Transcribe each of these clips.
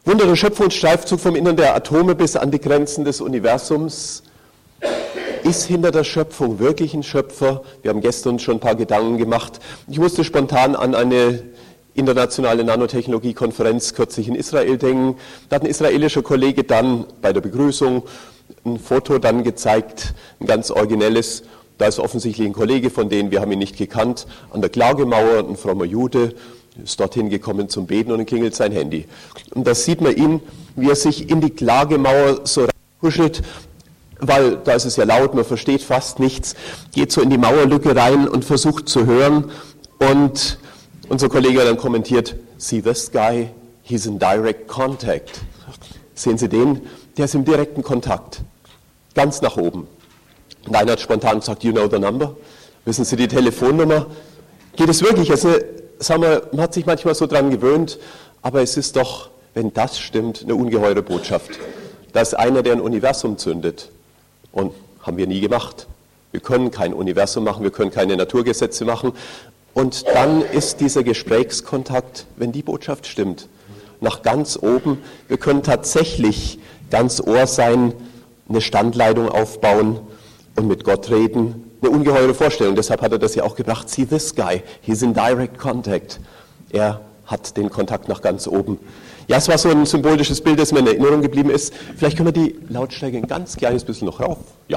Wunder der Schöpfungsstreifzug vom Innern der Atome bis an die Grenzen des Universums. Ist hinter der Schöpfung wirklich ein Schöpfer? Wir haben gestern schon ein paar Gedanken gemacht. Ich musste spontan an eine internationale Nanotechnologie-Konferenz kürzlich in Israel denken. Da hat ein israelischer Kollege dann bei der Begrüßung ein Foto dann gezeigt, ein ganz originelles. Da ist offensichtlich ein Kollege von denen, wir haben ihn nicht gekannt, an der Klagemauer, ein frommer Jude, ist dorthin gekommen zum Beten und dann klingelt sein Handy. Und da sieht man ihn, wie er sich in die Klagemauer so reinkuschelt, weil da ist es ja laut, man versteht fast nichts, geht so in die Mauerlücke rein und versucht zu hören. Und unser Kollege hat dann kommentiert, see this guy, he's in direct contact. Sehen Sie den? Der ist im direkten Kontakt, ganz nach oben. Und einer hat spontan gesagt, you know the number? Wissen Sie die Telefonnummer? Geht es wirklich? Also, sagen wir, man hat sich manchmal so dran gewöhnt, aber es ist doch, wenn das stimmt, eine ungeheure Botschaft. Da ist einer, der ein Universum zündet. Und haben wir nie gemacht. Wir können kein Universum machen, wir können keine Naturgesetze machen. Und dann ist dieser Gesprächskontakt, wenn die Botschaft stimmt, nach ganz oben. Wir können tatsächlich ganz Ohr sein, eine Standleitung aufbauen und mit Gott reden. Eine ungeheure Vorstellung. Deshalb hat er das ja auch gebracht. See this guy, he's in direct contact. Er hat den Kontakt nach ganz oben. Ja, es war so ein symbolisches Bild, das mir in Erinnerung geblieben ist. Vielleicht können wir die Lautstärke ein ganz kleines bisschen noch rauf. Ja.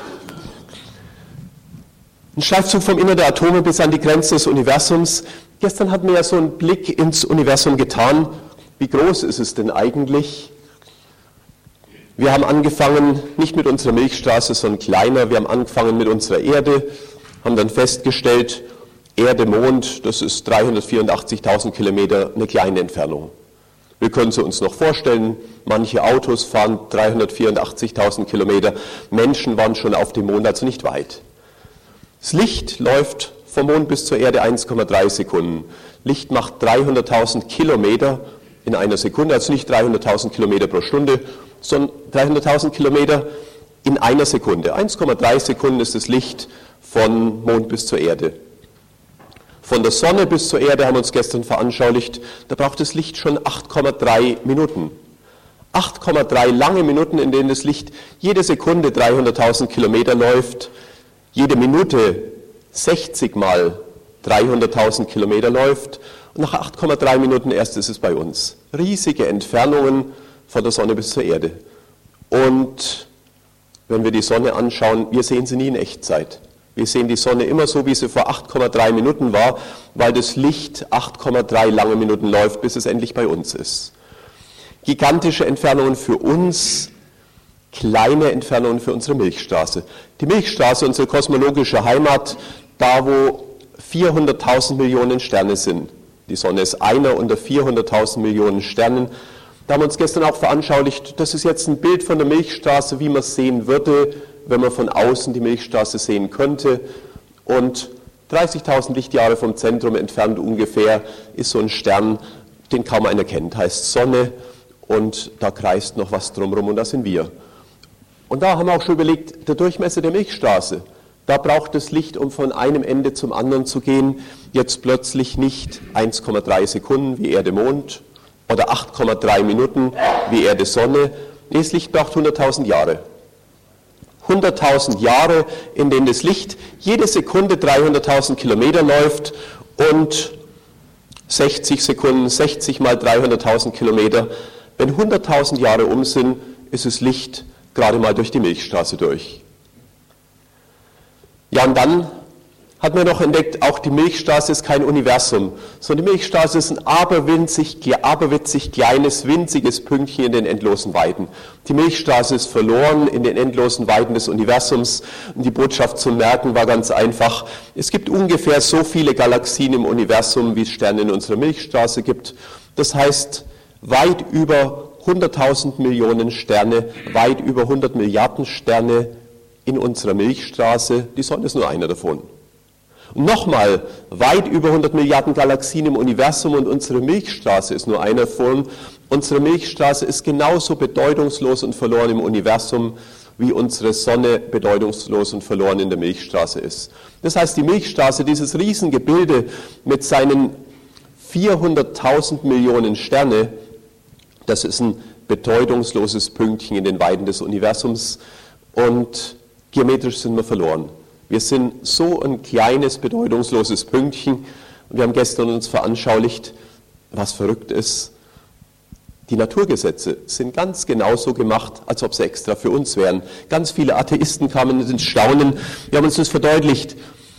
Ein Streifzug vom Innern der Atome bis an die Grenze des Universums. Gestern hatten wir ja so einen Blick ins Universum getan. Wie groß ist es denn eigentlich? Wir haben angefangen, nicht mit unserer Milchstraße, sondern kleiner. Wir haben angefangen mit unserer Erde, haben dann festgestellt, Erde, Mond, das ist 384.000 Kilometer, eine kleine Entfernung. Wir können sie uns noch vorstellen, manche Autos fahren 384.000 Kilometer, Menschen waren schon auf dem Mond, also nicht weit. Das Licht läuft vom Mond bis zur Erde 1,3 Sekunden. Licht macht 300.000 Kilometer in einer Sekunde, also nicht 300.000 Kilometer pro Stunde, sondern 300.000 Kilometer in einer Sekunde. 1,3 Sekunden ist das Licht von Mond bis zur Erde. Von der Sonne bis zur Erde haben wir uns gestern veranschaulicht, da braucht das Licht schon 8,3 Minuten. 8,3 lange Minuten, in denen das Licht jede Sekunde 300.000 Kilometer läuft, jede Minute 60 mal 300.000 Kilometer läuft und nach 8,3 Minuten erst ist es bei uns. Riesige Entfernungen von der Sonne bis zur Erde. Und wenn wir die Sonne anschauen, wir sehen sie nie in Echtzeit. Wir sehen die Sonne immer so, wie sie vor 8,3 Minuten war, weil das Licht 8,3 lange Minuten läuft, bis es endlich bei uns ist. Gigantische Entfernungen für uns, kleine Entfernungen für unsere Milchstraße. Die Milchstraße, unsere kosmologische Heimat, da wo 400.000 Millionen Sterne sind. Die Sonne ist einer unter 400.000 Millionen Sternen. Da haben wir uns gestern auch veranschaulicht, das ist jetzt ein Bild von der Milchstraße, wie man es sehen würde, wenn man von außen die Milchstraße sehen könnte. Und 30.000 Lichtjahre vom Zentrum entfernt ungefähr ist so ein Stern, den kaum einer kennt, heißt Sonne. Und da kreist noch was drumherum und das sind wir. Und da haben wir auch schon überlegt, der Durchmesser der Milchstraße, da braucht das Licht, um von einem Ende zum anderen zu gehen, jetzt plötzlich nicht 1,3 Sekunden wie Erde Mond oder 8,3 Minuten wie Erde Sonne. Nee, das Licht braucht 100.000 Jahre. 100.000 Jahre, in denen das Licht jede Sekunde 300.000 Kilometer läuft und 60 Sekunden, 60 mal 300.000 Kilometer. Wenn 100.000 Jahre um sind, ist das Licht gerade mal durch die Milchstraße durch. Ja, und dann hat man noch entdeckt, auch die Milchstraße ist kein Universum, sondern die Milchstraße ist ein aberwitzig kleines, winziges Pünktchen in den endlosen Weiten. Die Milchstraße ist verloren in den endlosen Weiten des Universums und die Botschaft zu merken war ganz einfach. Es gibt ungefähr so viele Galaxien im Universum, wie es Sterne in unserer Milchstraße gibt. Das heißt, weit über 100.000 Millionen Sterne, weit über 100 Milliarden Sterne in unserer Milchstraße. Die Sonne ist nur einer davon. Und nochmal, weit über 100 Milliarden Galaxien im Universum und unsere Milchstraße ist nur einer davon. Unsere Milchstraße ist genauso bedeutungslos und verloren im Universum, wie unsere Sonne bedeutungslos und verloren in der Milchstraße ist. Das heißt, die Milchstraße, dieses Riesengebilde mit seinen 400.000 Millionen Sterne, Das ist ein bedeutungsloses Pünktchen in den Weiten des Universums und geometrisch sind wir verloren. Wir sind so ein kleines, bedeutungsloses Pünktchen und wir haben gestern uns veranschaulicht, was verrückt ist. Die Naturgesetze sind ganz genauso gemacht, als ob sie extra für uns wären. Ganz viele Atheisten kamen ins Staunen, wir haben uns das verdeutlicht.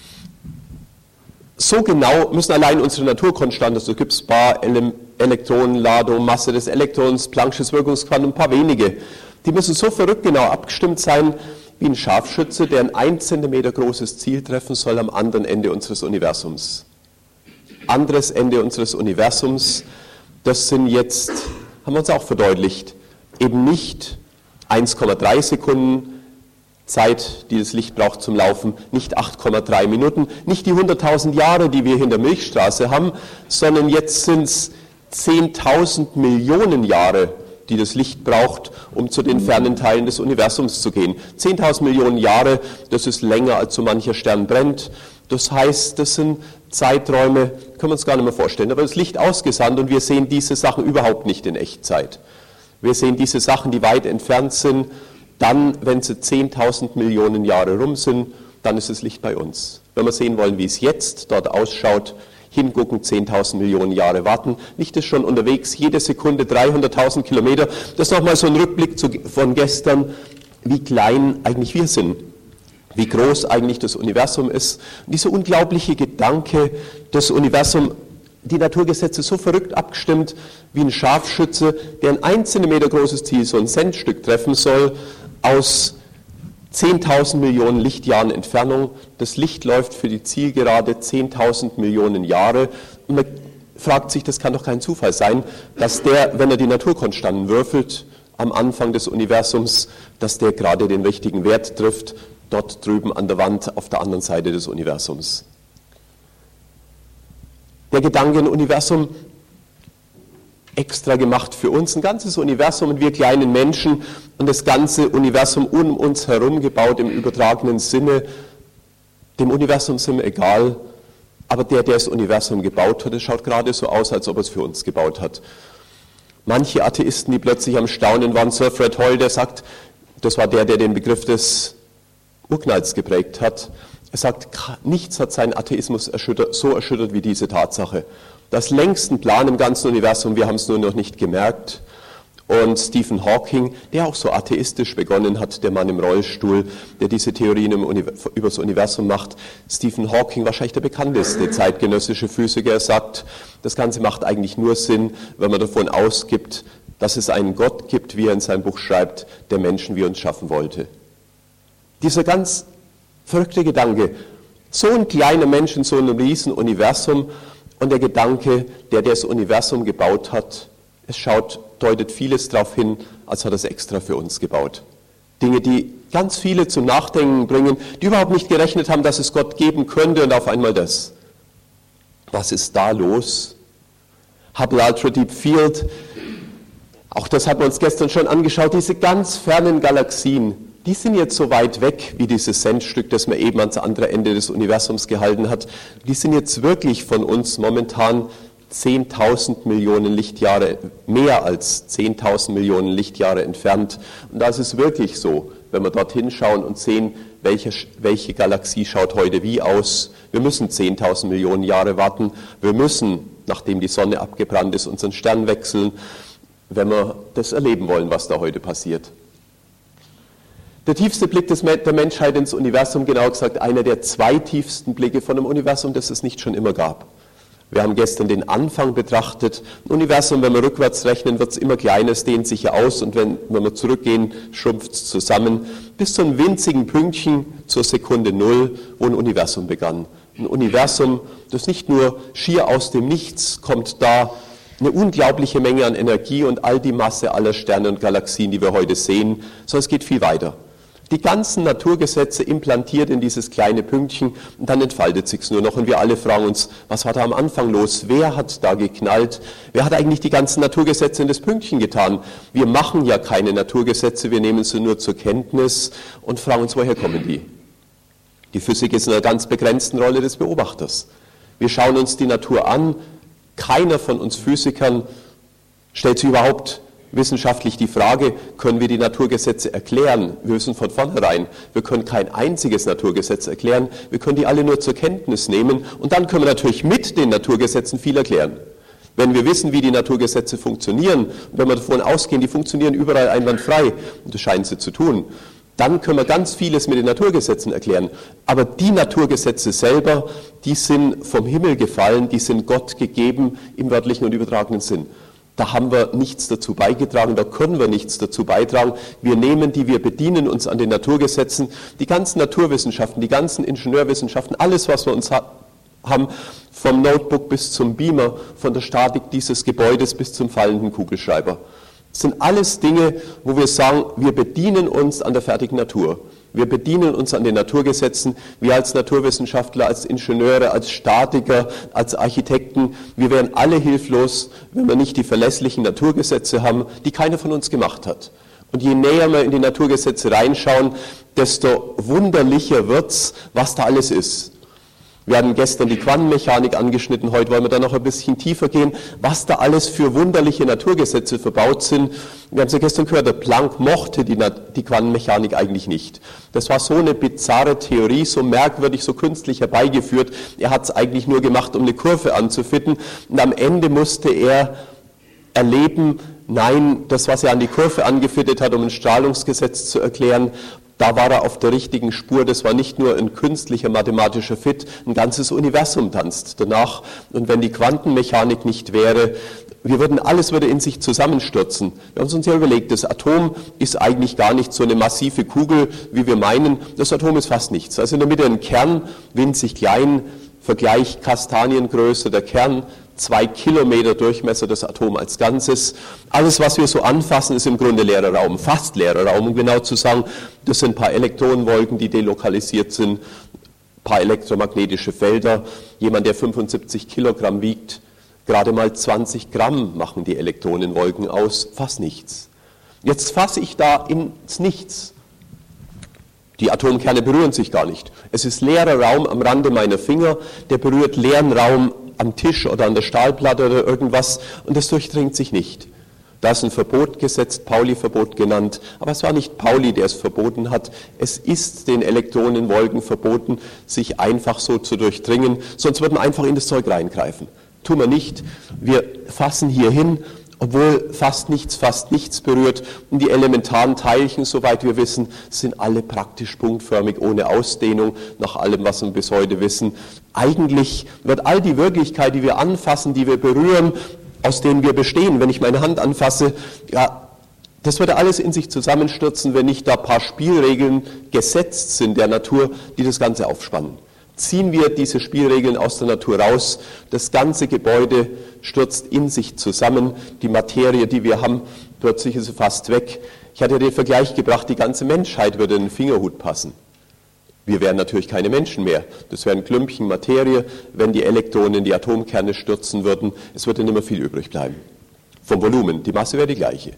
So genau müssen allein unsere Naturkonstanten, also gibt es ein paar Elektronenladung, Masse des Elektrons, Planck'sches Wirkungsquantum, ein paar wenige, die müssen so verrückt genau abgestimmt sein, wie ein Scharfschütze, der ein 1 Zentimeter großes Ziel treffen soll am anderen Ende unseres Universums. Anderes Ende unseres Universums, das sind jetzt, haben wir uns auch verdeutlicht, eben nicht 1,3 Sekunden Zeit, die das Licht braucht zum Laufen, nicht 8,3 Minuten, nicht die 100.000 Jahre, die wir hier in der Milchstraße haben, sondern jetzt sind es 10.000 Millionen Jahre, die das Licht braucht, um zu den fernen Teilen des Universums zu gehen. 10.000 Millionen Jahre, das ist länger, als so mancher Stern brennt. Das heißt, das sind Zeiträume, können wir uns gar nicht mehr vorstellen. Da wird das Licht ausgesandt und wir sehen diese Sachen überhaupt nicht in Echtzeit. Wir sehen diese Sachen, die weit entfernt sind, dann, wenn sie 10.000 Millionen Jahre rum sind, dann ist das Licht bei uns. Wenn wir sehen wollen, wie es jetzt dort ausschaut, hingucken, 10.000 Millionen Jahre warten. Licht ist schon unterwegs, jede Sekunde 300.000 Kilometer. Das ist nochmal so ein Rückblick von gestern, wie klein eigentlich wir sind, wie groß eigentlich das Universum ist. Und dieser unglaubliche Gedanke, das Universum, die Naturgesetze so verrückt abgestimmt, wie ein Scharfschütze, der ein 1 Zentimeter großes Ziel, so ein Centstück treffen soll, aus 10.000 Millionen Lichtjahren Entfernung. Das Licht läuft für die Zielgerade 10.000 Millionen Jahre. Und man fragt sich, das kann doch kein Zufall sein, dass der, wenn er die Naturkonstanten würfelt, am Anfang des Universums, dass der gerade den richtigen Wert trifft, dort drüben an der Wand auf der anderen Seite des Universums. Der Gedanke, ein Universum extra gemacht für uns, ein ganzes Universum und wir kleinen Menschen und das ganze Universum um uns herum gebaut im übertragenen Sinne. Dem Universum sind wir egal, aber der das Universum gebaut hat, es schaut gerade so aus, als ob er es für uns gebaut hat. Manche Atheisten, die plötzlich am Staunen waren, Sir Fred Hoyle, der sagt, das war der den Begriff des Urknalls geprägt hat, er sagt, nichts hat seinen Atheismus so erschüttert wie diese Tatsache. Das längste Plan im ganzen Universum, wir haben es nur noch nicht gemerkt. Und Stephen Hawking, der auch so atheistisch begonnen hat, der Mann im Rollstuhl, der diese Theorien über das Universum macht. Stephen Hawking, wahrscheinlich der bekannteste zeitgenössische Physiker, sagt, das Ganze macht eigentlich nur Sinn, wenn man davon ausgibt, dass es einen Gott gibt, wie er in seinem Buch schreibt, der Menschen wie uns schaffen wollte. Dieser ganz verrückte Gedanke, so ein kleiner Mensch in so einem riesen Universum und der Gedanke, der das Universum gebaut hat, es deutet vieles darauf hin, als hat er es extra für uns gebaut. Dinge, die ganz viele zum Nachdenken bringen, die überhaupt nicht gerechnet haben, dass es Gott geben könnte und auf einmal das. Was ist da los? Hubble Ultra Deep Field, auch das haben wir uns gestern schon angeschaut, diese ganz fernen Galaxien, die sind jetzt so weit weg, wie dieses Centstück, das man eben ans andere Ende des Universums gehalten hat. Die sind jetzt wirklich von uns momentan 10.000 Millionen Lichtjahre, mehr als 10.000 Millionen Lichtjahre entfernt. Und da ist es wirklich so, wenn wir dorthin schauen und sehen, welche Galaxie schaut heute wie aus. Wir müssen 10.000 Millionen Jahre warten. Wir müssen, nachdem die Sonne abgebrannt ist, unseren Stern wechseln, wenn wir das erleben wollen, was da heute passiert. Der tiefste Blick der Menschheit ins Universum, genau gesagt einer der 2 tiefsten Blicke von einem Universum, das es nicht schon immer gab. Wir haben gestern den Anfang betrachtet. Ein Universum, wenn wir rückwärts rechnen, wird es immer kleiner, es dehnt sich ja aus und wenn wir zurückgehen, schrumpft es zusammen bis zu einem winzigen Pünktchen zur Sekunde 0, wo ein Universum begann. Ein Universum, das nicht nur schier aus dem Nichts kommt, da eine unglaubliche Menge an Energie und all die Masse aller Sterne und Galaxien, die wir heute sehen, sondern es geht viel weiter. Die ganzen Naturgesetze implantiert in dieses kleine Pünktchen und dann entfaltet sich's nur noch und wir alle fragen uns, was war da am Anfang los? Wer hat da geknallt? Wer hat eigentlich die ganzen Naturgesetze in das Pünktchen getan? Wir machen ja keine Naturgesetze, wir nehmen sie nur zur Kenntnis und fragen uns, woher kommen die? Die Physik ist in einer ganz begrenzten Rolle des Beobachters. Wir schauen uns die Natur an, keiner von uns Physikern stellt sich überhaupt wissenschaftlich die Frage, können wir die Naturgesetze erklären? Wir wissen von vornherein, wir können kein einziges Naturgesetz erklären, wir können die alle nur zur Kenntnis nehmen und dann können wir natürlich mit den Naturgesetzen viel erklären. Wenn wir wissen, wie die Naturgesetze funktionieren, und wenn wir davon ausgehen, die funktionieren überall einwandfrei, und das scheinen sie zu tun, dann können wir ganz vieles mit den Naturgesetzen erklären. Aber die Naturgesetze selber, die sind vom Himmel gefallen, die sind Gott gegeben im wörtlichen und übertragenen Sinn. Da haben wir nichts dazu beigetragen, da können wir nichts dazu beitragen. Wir nehmen die, wir bedienen uns an den Naturgesetzen. Die ganzen Naturwissenschaften, die ganzen Ingenieurwissenschaften, alles, was wir uns haben, vom Notebook bis zum Beamer, von der Statik dieses Gebäudes bis zum fallenden Kugelschreiber. Das sind alles Dinge, wo wir sagen, wir bedienen uns an der fertigen Natur. Wir bedienen uns an den Naturgesetzen. Wir als Naturwissenschaftler, als Ingenieure, als Statiker, als Architekten, wir wären alle hilflos, wenn wir nicht die verlässlichen Naturgesetze haben, die keiner von uns gemacht hat. Und je näher wir in die Naturgesetze reinschauen, desto wunderlicher wird's, was da alles ist. Wir hatten gestern die Quantenmechanik angeschnitten, heute wollen wir da noch ein bisschen tiefer gehen, was da alles für wunderliche Naturgesetze verbaut sind. Wir haben es ja gestern gehört, der Planck mochte die Quantenmechanik eigentlich nicht. Das war so eine bizarre Theorie, so merkwürdig, so künstlich herbeigeführt. Er hat es eigentlich nur gemacht, um eine Kurve anzufitten. Und am Ende musste er erleben, nein, das, was er an die Kurve angefittet hat, um ein Strahlungsgesetz zu erklären, da war er auf der richtigen Spur. Das war nicht nur ein künstlicher mathematischer Fit, ein ganzes Universum tanzt danach. Und wenn die Quantenmechanik nicht wäre, alles würde in sich zusammenstürzen. Wir haben uns ja überlegt, das Atom ist eigentlich gar nicht so eine massive Kugel, wie wir meinen. Das Atom ist fast nichts. Also in der Mitte ein Kern, winzig klein, Vergleich Kastaniengröße der Kern, 2 Kilometer Durchmesser das Atom als Ganzes. Alles, was wir so anfassen, ist im Grunde leerer Raum, fast leerer Raum, um genau zu sagen, das sind ein paar Elektronenwolken, die delokalisiert sind, ein paar elektromagnetische Felder. Jemand, der 75 Kilogramm wiegt, gerade mal 20 Gramm machen die Elektronenwolken aus, fast nichts. Jetzt fasse ich da ins Nichts. Die Atomkerne berühren sich gar nicht. Es ist leerer Raum am Rande meiner Finger, der berührt leeren Raum am Tisch oder an der Stahlplatte oder irgendwas und das durchdringt sich nicht. Da ist ein Verbot gesetzt, Pauli-Verbot genannt, aber es war nicht Pauli, der es verboten hat. Es ist den Elektronenwolken verboten, sich einfach so zu durchdringen, sonst würden wir einfach in das Zeug reingreifen. Tun wir nicht. Wir fassen hier hin, obwohl fast nichts berührt. Und die elementaren Teilchen, soweit wir wissen, sind alle praktisch punktförmig, ohne Ausdehnung, nach allem, was wir bis heute wissen. Eigentlich wird all die Wirklichkeit, die wir anfassen, die wir berühren, aus denen wir bestehen, wenn ich meine Hand anfasse, ja, das würde alles in sich zusammenstürzen, wenn nicht da ein paar Spielregeln gesetzt sind der Natur, die das Ganze aufspannen. Ziehen wir diese Spielregeln aus der Natur raus, das ganze Gebäude stürzt in sich zusammen, die Materie, die wir haben, plötzlich ist sie fast weg. Ich hatte den Vergleich gebracht, die ganze Menschheit würde in den Fingerhut passen. Wir wären natürlich keine Menschen mehr. Das wären Klümpchen Materie, wenn die Elektronen in die Atomkerne stürzen würden. Es würde nicht mehr viel übrig bleiben. Vom Volumen, die Masse wäre die gleiche.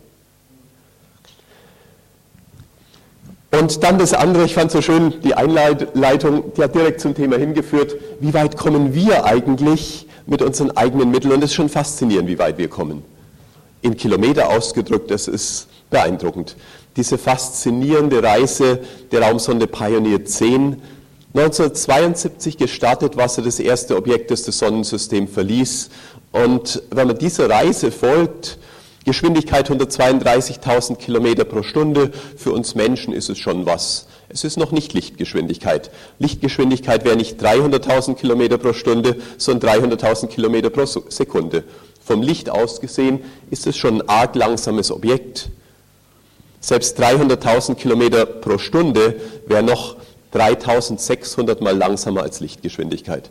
Und dann das andere, ich fand so schön, die Einleitung, die hat direkt zum Thema hingeführt, wie weit kommen wir eigentlich mit unseren eigenen Mitteln? Und es ist schon faszinierend, wie weit wir kommen. In Kilometer ausgedrückt, das ist beeindruckend. Diese faszinierende Reise der Raumsonde Pioneer 10, 1972 gestartet, war sie das erste Objekt, das das Sonnensystem verließ. Und wenn man dieser Reise folgt, Geschwindigkeit 132.000 Kilometer pro Stunde, für uns Menschen ist es schon was. Es ist noch nicht Lichtgeschwindigkeit. Lichtgeschwindigkeit wäre nicht 300.000 Kilometer pro Stunde, sondern 300.000 Kilometer pro Sekunde. Vom Licht aus gesehen ist es schon ein arg langsames Objekt. Selbst 300.000 Kilometer pro Stunde wäre noch 3.600 Mal langsamer als Lichtgeschwindigkeit.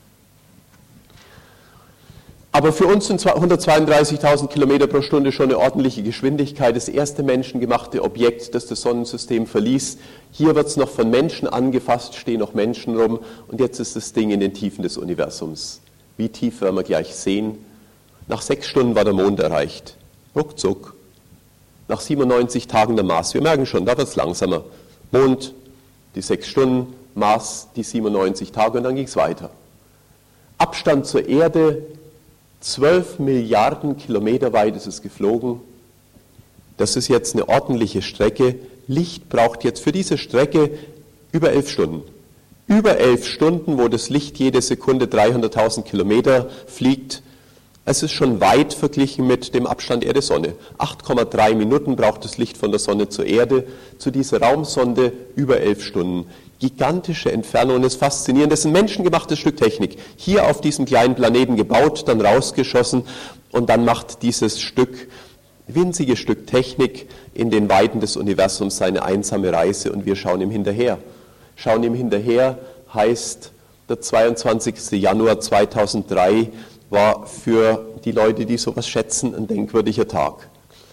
Aber für uns sind 132.000 Kilometer pro Stunde schon eine ordentliche Geschwindigkeit. Das erste menschengemachte Objekt, das das Sonnensystem verließ. Hier wird es noch von Menschen angefasst, stehen noch Menschen rum. Und jetzt ist das Ding in den Tiefen des Universums. Wie tief werden wir gleich sehen? Nach 6 Stunden war der Mond erreicht. Ruckzuck. Nach 97 Tagen der Mars. Wir merken schon, da wird es langsamer. Mond, die 6 Stunden, Mars, die 97 Tage und dann ging es weiter. Abstand zur Erde, 12 Milliarden Kilometer weit ist es geflogen. Das ist jetzt eine ordentliche Strecke. Licht braucht jetzt für diese Strecke über 11 Stunden. Über 11 Stunden, wo das Licht jede Sekunde 300.000 Kilometer fliegt. Es ist schon weit verglichen mit dem Abstand Erde-Sonne. 8,3 Minuten braucht das Licht von der Sonne zur Erde, zu dieser Raumsonde über 11 Stunden. Gigantische Entfernungen, das ist faszinierend. Das ist ein menschengemachtes Stück Technik. Hier auf diesem kleinen Planeten gebaut, dann rausgeschossen und dann macht dieses Stück, winzige Stück Technik in den Weiten des Universums seine einsame Reise und wir schauen ihm hinterher. Schauen ihm hinterher heißt, der 22. Januar 2003 war für die Leute, die sowas schätzen, ein denkwürdiger Tag.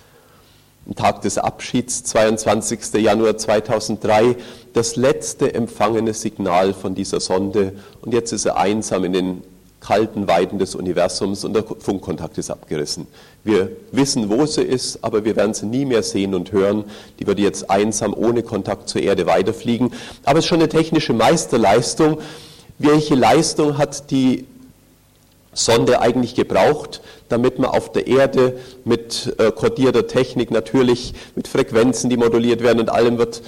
Ein Tag des Abschieds, 22. Januar 2003, das letzte empfangene Signal von dieser Sonde und jetzt ist er einsam in den kalten Weiten des Universums und der Funkkontakt ist abgerissen. Wir wissen, wo sie ist, aber wir werden sie nie mehr sehen und hören. Die wird jetzt einsam ohne Kontakt zur Erde weiterfliegen. Aber es ist schon eine technische Meisterleistung. Welche Leistung hat die Sonde eigentlich gebraucht, damit man auf der Erde mit kodierter Technik, natürlich mit Frequenzen, die moduliert werden und allem wird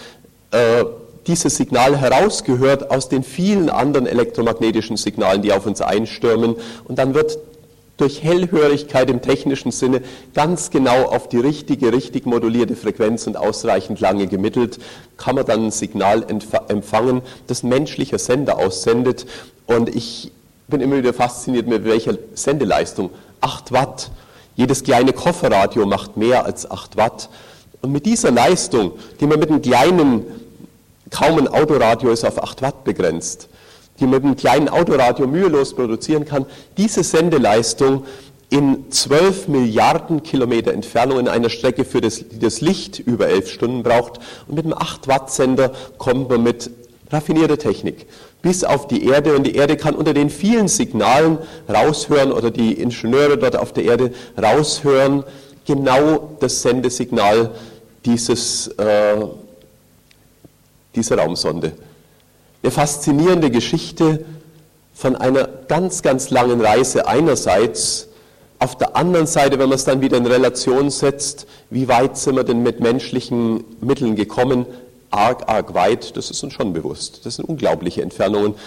dieses Signal herausgehört aus den vielen anderen elektromagnetischen Signalen, die auf uns einstürmen und dann wird durch Hellhörigkeit im technischen Sinne ganz genau auf die richtig modulierte Frequenz und ausreichend lange gemittelt, kann man dann ein Signal empfangen, das ein menschlicher Sender aussendet und ich bin immer wieder fasziniert, mit welcher Sendeleistung. 8 Watt. Jedes kleine Kofferradio macht mehr als 8 Watt. Und mit dieser Leistung, die man mit einem kleinen, kaum ein Autoradio ist auf 8 Watt begrenzt, die man mit einem kleinen Autoradio mühelos produzieren kann, diese Sendeleistung in 12 Milliarden Kilometer Entfernung in einer Strecke, die das Licht über 11 Stunden braucht. Und mit einem 8 Watt Sender kommt man mit raffinierter Technik bis auf die Erde und die Erde kann unter den vielen Signalen raushören oder die Ingenieure dort auf der Erde raushören, genau das Sendesignal dieser Raumsonde. Eine faszinierende Geschichte von einer ganz, ganz langen Reise einerseits. Auf der anderen Seite, wenn man es dann wieder in Relation setzt, wie weit sind wir denn mit menschlichen Mitteln gekommen? Arg weit, das ist uns schon bewusst. Das sind unglaubliche Entfernungen.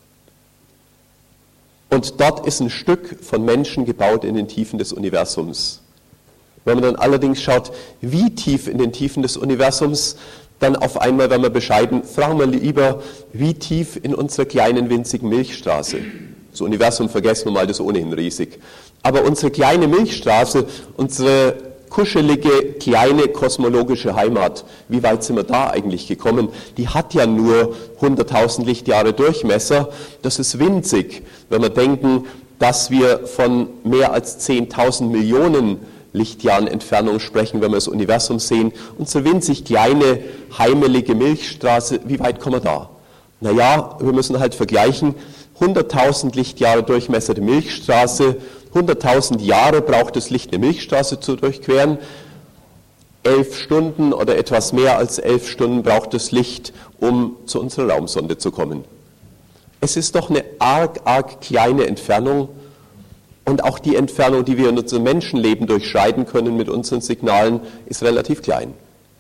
Und dort ist ein Stück von Menschen gebaut in den Tiefen des Universums. Wenn man dann allerdings schaut, wie tief in den Tiefen des Universums, dann auf einmal, wenn wir bescheiden, fragen wir lieber, wie tief in unserer kleinen, winzigen Milchstraße. Das Universum vergessen wir mal, das ist ohnehin riesig. Aber unsere kleine Milchstraße, unsere kuschelige, kleine kosmologische Heimat, wie weit sind wir da eigentlich gekommen? Die hat ja nur 100.000 Lichtjahre Durchmesser, das ist winzig. Wenn wir denken, dass wir von mehr als 10.000 Millionen Lichtjahren Entfernung sprechen, wenn wir das Universum sehen, unsere winzig kleine, heimelige Milchstraße, wie weit kommen wir da? Naja, wir müssen halt vergleichen, 100.000 Lichtjahre Durchmesser der Milchstraße, 100.000 Jahre braucht das Licht, eine Milchstraße zu durchqueren. 11 Stunden oder etwas mehr als 11 Stunden braucht das Licht, um zu unserer Raumsonde zu kommen. Es ist doch eine arg kleine Entfernung und auch die Entfernung, die wir in unserem Menschenleben durchschreiten können mit unseren Signalen, ist relativ klein.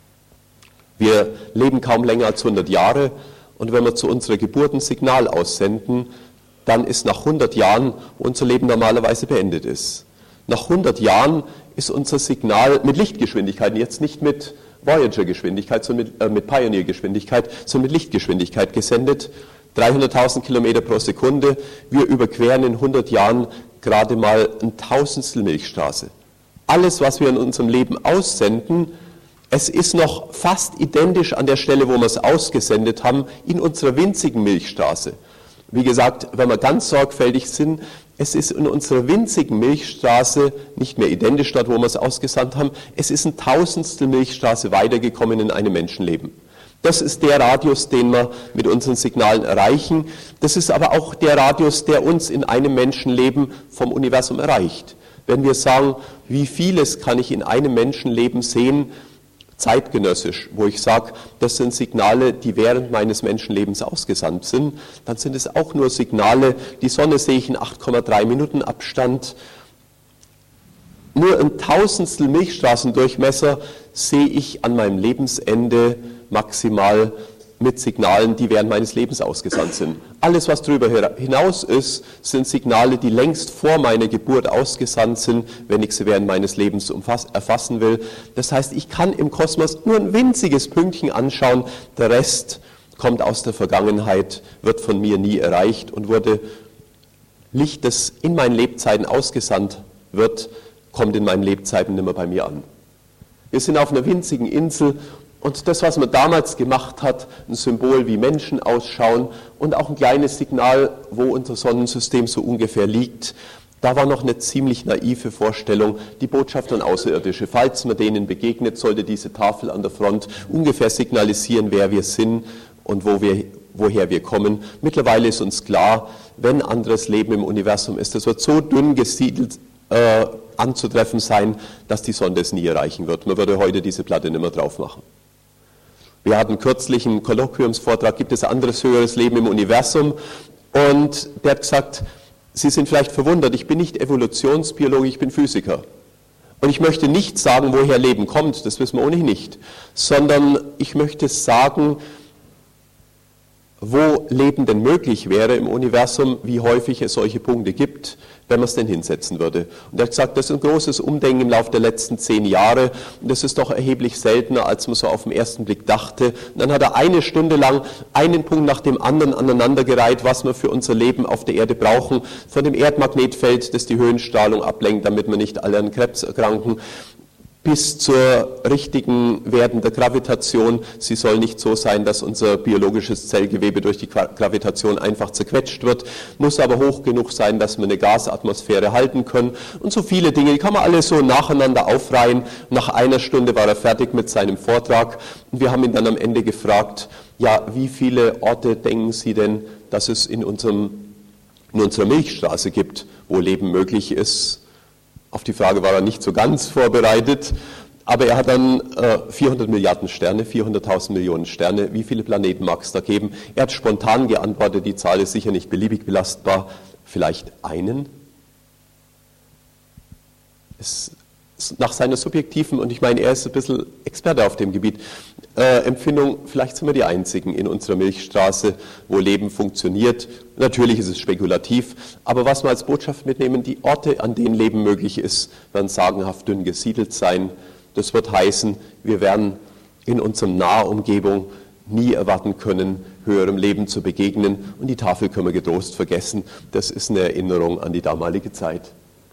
Wir leben kaum länger als 100 Jahre und wenn wir zu unserer Geburt ein Signal aussenden, dann ist nach 100 Jahren, wo unser Leben normalerweise beendet ist. Nach 100 Jahren ist unser Signal mit Lichtgeschwindigkeit, jetzt nicht mit Voyager-Geschwindigkeit, sondern mit Pioneer-Geschwindigkeit, sondern mit Lichtgeschwindigkeit gesendet. 300.000 Kilometer pro Sekunde. Wir überqueren in 100 Jahren gerade mal ein Tausendstel Milchstraße. Alles, was wir in unserem Leben aussenden, es ist noch fast identisch an der Stelle, wo wir es ausgesendet haben, in unserer winzigen Milchstraße. Wie gesagt, wenn wir ganz sorgfältig sind, es ist in unserer winzigen Milchstraße nicht mehr identisch dort, wo wir es ausgesandt haben. Es ist ein Tausendstel Milchstraße weitergekommen in einem Menschenleben. Das ist der Radius, den wir mit unseren Signalen erreichen. Das ist aber auch der Radius, der uns in einem Menschenleben vom Universum erreicht. Wenn wir sagen, wie vieles kann ich in einem Menschenleben sehen, zeitgenössisch, wo ich sage, das sind Signale, die während meines Menschenlebens ausgesandt sind, dann sind es auch nur Signale, die Sonne sehe ich in 8,3 Minuten Abstand. nur ein Tausendstel Milchstraßendurchmesser sehe ich an meinem Lebensende maximal mit Signalen, die während meines Lebens ausgesandt sind. Alles, was darüber hinaus ist, sind Signale, die längst vor meiner Geburt ausgesandt sind, wenn ich sie während meines Lebens erfassen will. Das heißt, ich kann im Kosmos nur ein winziges Pünktchen anschauen, der Rest kommt aus der Vergangenheit, wird von mir nie erreicht und wurde Licht, das in meinen Lebzeiten ausgesandt wird, kommt in meinen Lebzeiten nicht mehr bei mir an. Wir sind auf einer winzigen Insel und das, was man damals gemacht hat, ein Symbol, wie Menschen ausschauen und auch ein kleines Signal, wo unser Sonnensystem so ungefähr liegt, da war noch eine ziemlich naive Vorstellung, die Botschaft an Außerirdische. Falls man denen begegnet, sollte diese Tafel an der Front ungefähr signalisieren, wer wir sind und woher wir kommen. Mittlerweile ist uns klar, wenn anderes Leben im Universum ist, das wird so dünn gesiedelt anzutreffen sein, dass die Sonde es nie erreichen wird. Man würde heute diese Platte nicht mehr drauf machen. Wir hatten kürzlich einen Kolloquiumsvortrag, gibt es anderes höheres Leben im Universum? Und der hat gesagt, Sie sind vielleicht verwundert, ich bin nicht Evolutionsbiologe, ich bin Physiker. Und ich möchte nicht sagen, woher Leben kommt, das wissen wir ohnehin nicht, sondern ich möchte sagen, wo Leben denn möglich wäre im Universum, wie häufig es solche Punkte gibt, wenn man es denn hinsetzen würde. Und er hat gesagt, das ist ein großes Umdenken im Laufe der letzten 10 Jahre und das ist doch erheblich seltener, als man so auf den ersten Blick dachte. Und dann hat er 1 Stunde lang einen Punkt nach dem anderen aneinandergereiht, was wir für unser Leben auf der Erde brauchen, von dem Erdmagnetfeld, das die Höhenstrahlung ablenkt, damit wir nicht alle an Krebs erkranken, bis zur richtigen Werden der Gravitation. Sie soll nicht so sein, dass unser biologisches Zellgewebe durch die Gravitation einfach zerquetscht wird, muss aber hoch genug sein, dass wir eine Gasatmosphäre halten können. Und so viele Dinge, die kann man alle so nacheinander aufreihen. Nach 1 Stunde war er fertig mit seinem Vortrag. Und wir haben ihn dann am Ende gefragt, ja, wie viele Orte denken Sie denn, dass es in unserer Milchstraße gibt, wo Leben möglich ist? Auf die Frage war er nicht so ganz vorbereitet, aber er hat dann 400 Milliarden Sterne, 400.000 Millionen Sterne, wie viele Planeten mag es da geben? Er hat spontan geantwortet, die Zahl ist sicher nicht beliebig belastbar, vielleicht einen? Nach seiner subjektiven, und ich meine, er ist ein bisschen Experte auf dem Gebiet, Empfindung, vielleicht sind wir die Einzigen in unserer Milchstraße, wo Leben funktioniert. Natürlich ist es spekulativ, aber was wir als Botschaft mitnehmen, die Orte, an denen Leben möglich ist, werden sagenhaft dünn gesiedelt sein. Das wird heißen, wir werden in unserer Nahumgebung nie erwarten können, höherem Leben zu begegnen und die Tafel können wir getrost vergessen. Das ist eine Erinnerung an die damalige Zeit.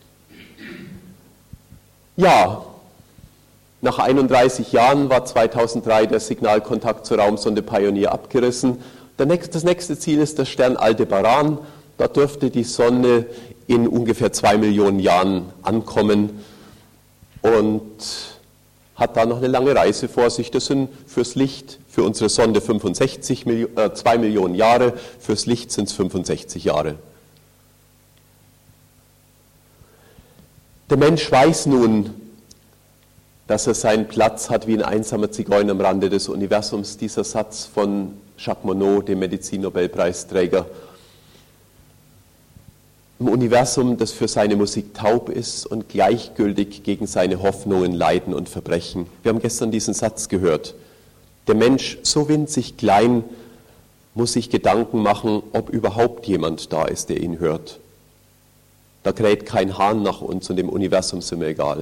Ja, nach 31 Jahren war 2003 der Signalkontakt zur Raumsonde Pioneer abgerissen. Das nächste Ziel ist der Stern Aldebaran. Da dürfte die Sonne in ungefähr 2 Millionen Jahren ankommen und hat da noch eine lange Reise vor sich. Das sind fürs Licht, für unsere Sonde 2 Millionen Jahre, fürs Licht sind es 65 Jahre. Der Mensch weiß nun, dass er seinen Platz hat wie ein einsamer Zigeuner am Rande des Universums. Dieser Satz von Jacques Monod, dem Medizin-Nobelpreisträger. Im Universum, das für seine Musik taub ist und gleichgültig gegen seine Hoffnungen, Leiden und Verbrechen. Wir haben gestern diesen Satz gehört. Der Mensch, so winzig klein, muss sich Gedanken machen, ob überhaupt jemand da ist, der ihn hört. Da kräht kein Hahn nach uns und im Universum sind wir egal.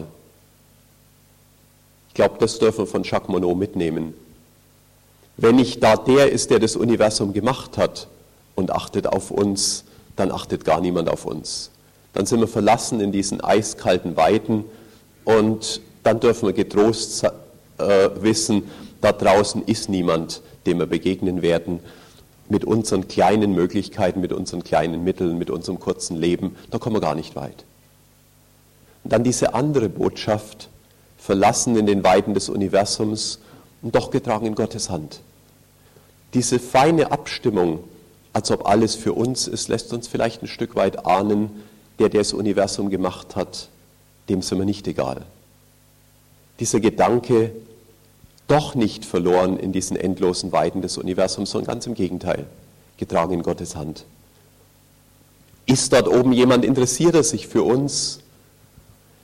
Ich glaube, das dürfen wir von Jacques Monod mitnehmen. Wenn nicht da der ist, der das Universum gemacht hat und achtet auf uns, dann achtet gar niemand auf uns. Dann sind wir verlassen in diesen eiskalten Weiten und dann dürfen wir getrost wissen, da draußen ist niemand, dem wir begegnen werden. Mit unseren kleinen Möglichkeiten, mit unseren kleinen Mitteln, mit unserem kurzen Leben, da kommen wir gar nicht weit. Und dann diese andere Botschaft, verlassen in den Weiten des Universums und doch getragen in Gottes Hand. Diese feine Abstimmung, als ob alles für uns ist, lässt uns vielleicht ein Stück weit ahnen, der das Universum gemacht hat, dem sind wir nicht egal. Dieser Gedanke, doch nicht verloren in diesen endlosen Weiten des Universums, sondern ganz im Gegenteil, getragen in Gottes Hand. Ist dort oben jemand, interessiert er sich für uns?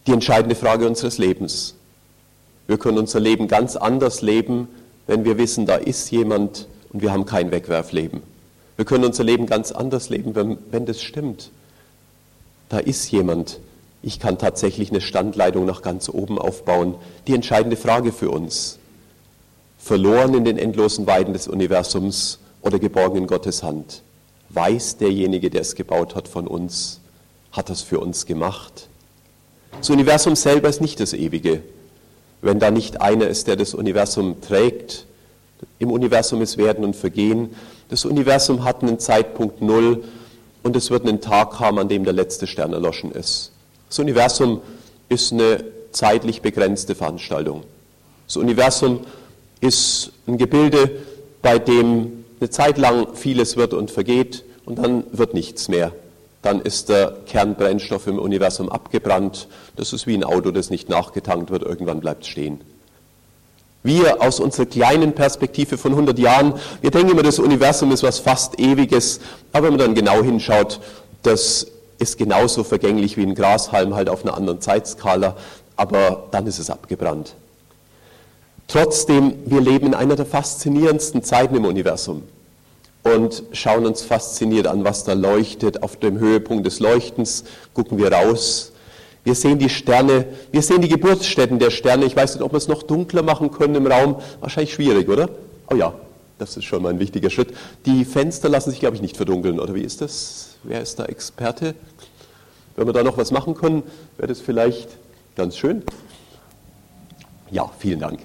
die entscheidende Frage unseres Lebens. Wir können unser Leben ganz anders leben, wenn wir wissen, da ist jemand und wir haben kein Wegwerfleben. Wir können unser Leben ganz anders leben, wenn das stimmt. Da ist jemand. Ich kann tatsächlich eine Standleitung nach ganz oben aufbauen. Die entscheidende Frage für uns. Verloren in den endlosen Weiden des Universums oder geborgen in Gottes Hand? Weiß derjenige, der es gebaut hat, von uns? Hat das für uns gemacht? Das Universum selber ist nicht das Ewige. Wenn da nicht einer ist, der das Universum trägt, im Universum ist Werden und Vergehen. Das Universum hat einen Zeitpunkt Null und es wird einen Tag haben, an dem der letzte Stern erloschen ist. Das Universum ist eine zeitlich begrenzte Veranstaltung. Das Universum ist ein Gebilde, bei dem eine Zeit lang vieles wird und vergeht und dann wird nichts mehr. Dann ist der Kernbrennstoff im Universum abgebrannt. Das ist wie ein Auto, das nicht nachgetankt wird. Irgendwann bleibt es stehen. Wir aus unserer kleinen Perspektive von 100 Jahren, wir denken immer, das Universum ist was fast Ewiges. Aber wenn man dann genau hinschaut, das ist genauso vergänglich wie ein Grashalm, halt auf einer anderen Zeitskala. Aber dann ist es abgebrannt. Trotzdem, wir leben in einer der faszinierendsten Zeiten im Universum. Und schauen uns fasziniert an, was da leuchtet. Auf dem Höhepunkt des Leuchtens gucken wir raus. Wir sehen die Sterne, wir sehen die Geburtsstätten der Sterne. Ich weiß nicht, ob wir es noch dunkler machen können im Raum. Wahrscheinlich schwierig, oder? Oh ja, das ist schon mal ein wichtiger Schritt. Die Fenster lassen sich, glaube ich, nicht verdunkeln, oder wie ist das? Wer ist da Experte? Wenn wir da noch was machen können, wäre das vielleicht ganz schön. Ja, vielen Dank.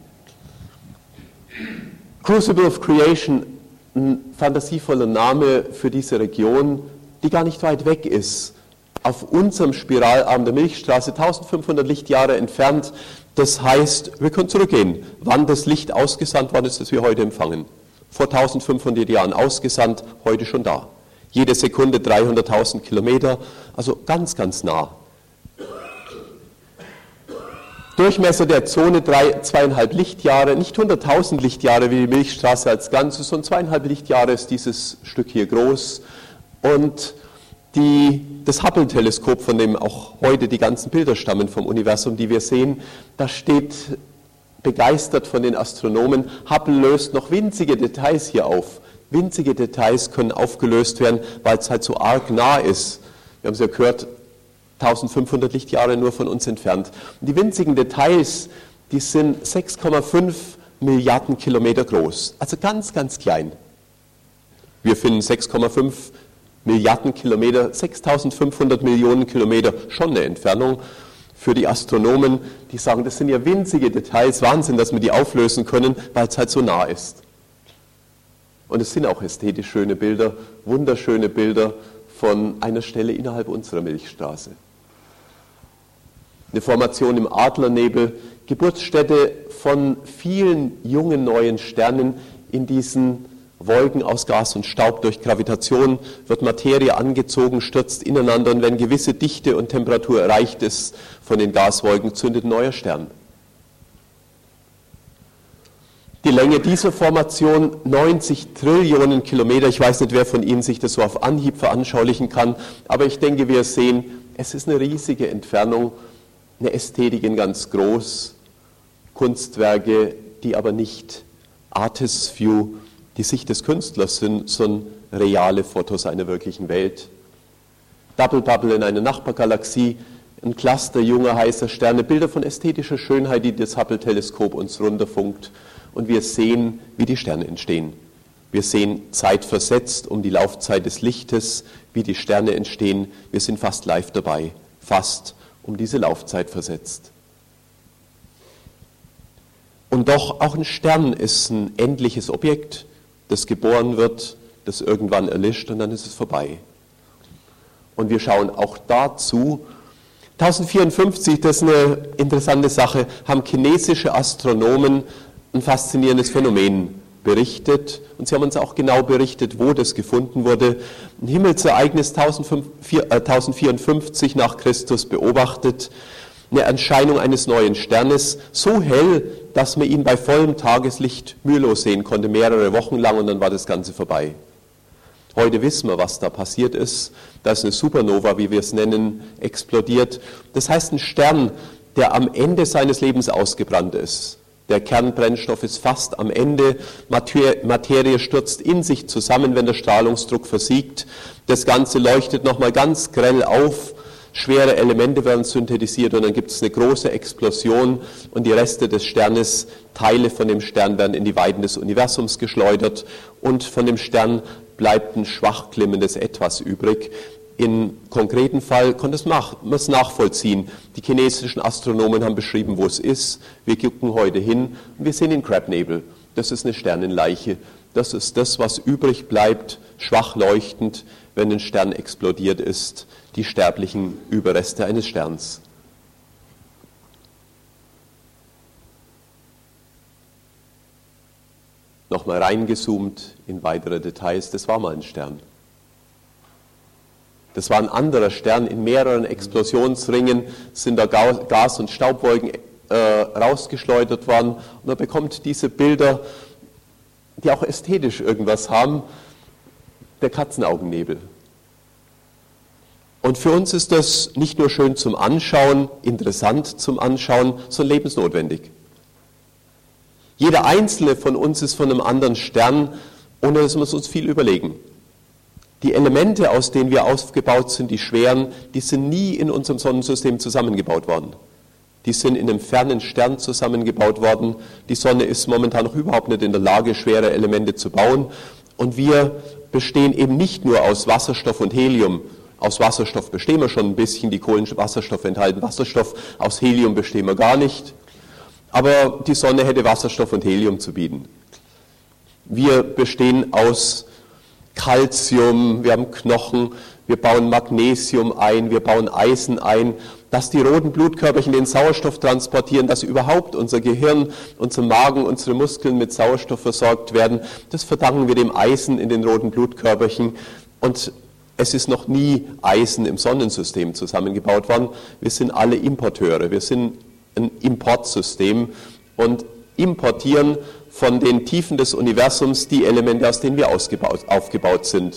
Crucible of Creation, ein fantasievoller Name für diese Region, die gar nicht weit weg ist. Auf unserem Spiralarm der Milchstraße, 1500 Lichtjahre entfernt. Das heißt, wir können zurückgehen, wann das Licht ausgesandt worden ist, das wir heute empfangen. Vor 1500 Jahren ausgesandt, heute schon da. Jede Sekunde 300.000 Kilometer, also ganz, ganz nah. Durchmesser der Zone 2,5 Lichtjahre, nicht 100.000 Lichtjahre wie die Milchstraße als Ganzes, sondern 2,5 Lichtjahre ist dieses Stück hier groß. Und das Hubble-Teleskop, von dem auch heute die ganzen Bilder stammen vom Universum, die wir sehen, da steht begeistert von den Astronomen, Hubble löst noch winzige Details hier auf. Winzige Details können aufgelöst werden, weil es halt so arg nah ist. Wir haben es ja gehört, 1500 Lichtjahre nur von uns entfernt. Und die winzigen Details, die sind 6,5 Milliarden Kilometer groß. Also ganz, ganz klein. Wir finden 6,5 Milliarden Kilometer, 6500 Millionen Kilometer, schon eine Entfernung. Für die Astronomen, die sagen, das sind ja winzige Details, Wahnsinn, dass wir die auflösen können, weil es halt so nah ist. Und es sind auch ästhetisch schöne Bilder, wunderschöne Bilder von einer Stelle innerhalb unserer Milchstraße. Eine Formation im Adlernebel, Geburtsstätte von vielen jungen neuen Sternen. In diesen Wolken aus Gas und Staub durch Gravitation wird Materie angezogen, stürzt ineinander und wenn gewisse Dichte und Temperatur erreicht ist von den Gaswolken, zündet ein neuer Stern. Die Länge dieser Formation 90 Trillionen Kilometer. Ich weiß nicht, wer von Ihnen sich das so auf Anhieb veranschaulichen kann, aber ich denke, wir sehen, es ist eine riesige Entfernung, eine Ästhetik in ganz groß, Kunstwerke, die aber nicht Artist's View, die Sicht des Künstlers sind, sondern reale Fotos einer wirklichen Welt. Double Bubble in einer Nachbargalaxie, ein Cluster junger, heißer Sterne, Bilder von ästhetischer Schönheit, die das Hubble-Teleskop uns runterfunkt. Und wir sehen, wie die Sterne entstehen. Wir sehen zeitversetzt um die Laufzeit des Lichtes, wie die Sterne entstehen. Wir sind fast live dabei, fast um diese Laufzeit versetzt. Und doch auch ein Stern ist ein endliches Objekt, das geboren wird, das irgendwann erlischt und dann ist es vorbei. Und wir schauen auch dazu. 1054, das ist eine interessante Sache, haben chinesische Astronomen ein faszinierendes Phänomen berichtet. Und sie haben uns auch genau berichtet, wo das gefunden wurde. Ein Himmelsereignis 1054 nach Christus beobachtet. Eine Erscheinung eines neuen Sternes, so hell, dass man ihn bei vollem Tageslicht mühelos sehen konnte, mehrere Wochen lang und dann war das Ganze vorbei. Heute wissen wir, was da passiert ist. Da ist eine Supernova, wie wir es nennen, explodiert. Das heißt, ein Stern, der am Ende seines Lebens ausgebrannt ist. Der Kernbrennstoff ist fast am Ende. Materie stürzt in sich zusammen, wenn der Strahlungsdruck versiegt. Das Ganze leuchtet nochmal ganz grell auf. Schwere Elemente werden synthetisiert und dann gibt es eine große Explosion und die Reste des Sternes, Teile von dem Stern werden in die Weiten des Universums geschleudert und von dem Stern bleibt ein schwach glimmendes Etwas übrig. Im konkreten Fall konnte man es nachvollziehen. Die chinesischen Astronomen haben beschrieben, wo es ist. Wir gucken heute hin und wir sehen den Crabnebel. Das ist eine Sternenleiche. Das ist das, was übrig bleibt, schwach leuchtend, wenn ein Stern explodiert ist. Die sterblichen Überreste eines Sterns. Nochmal reingezoomt in weitere Details. Das war mal ein Stern. Das war ein anderer Stern. In mehreren Explosionsringen sind da Gas- und Staubwolken rausgeschleudert worden. Und man bekommt diese Bilder, die auch ästhetisch irgendwas haben, der Katzenaugennebel. Und für uns ist das nicht nur schön zum Anschauen, interessant zum Anschauen, sondern lebensnotwendig. Jeder einzelne von uns ist von einem anderen Stern, ohne dass wir uns viel überlegen. Die Elemente, aus denen wir aufgebaut sind, die schweren, die sind nie in unserem Sonnensystem zusammengebaut worden. Die sind in einem fernen Stern zusammengebaut worden. Die Sonne ist momentan noch überhaupt nicht in der Lage, schwere Elemente zu bauen. Und wir bestehen eben nicht nur aus Wasserstoff und Helium. Aus Wasserstoff bestehen wir schon ein bisschen, die Kohlenwasserstoffe enthalten Wasserstoff, aus Helium bestehen wir gar nicht. Aber die Sonne hätte Wasserstoff und Helium zu bieten. Wir bestehen aus Calcium, wir haben Knochen, wir bauen Magnesium ein, wir bauen Eisen ein, dass die roten Blutkörperchen den Sauerstoff transportieren, dass überhaupt unser Gehirn, unser Magen, unsere Muskeln mit Sauerstoff versorgt werden. Das verdanken wir dem Eisen in den roten Blutkörperchen. Und es ist noch nie Eisen im Sonnensystem zusammengebaut worden. Wir sind alle Importeure, wir sind ein Importsystem und importieren von den Tiefen des Universums die Elemente, aus denen wir aufgebaut sind.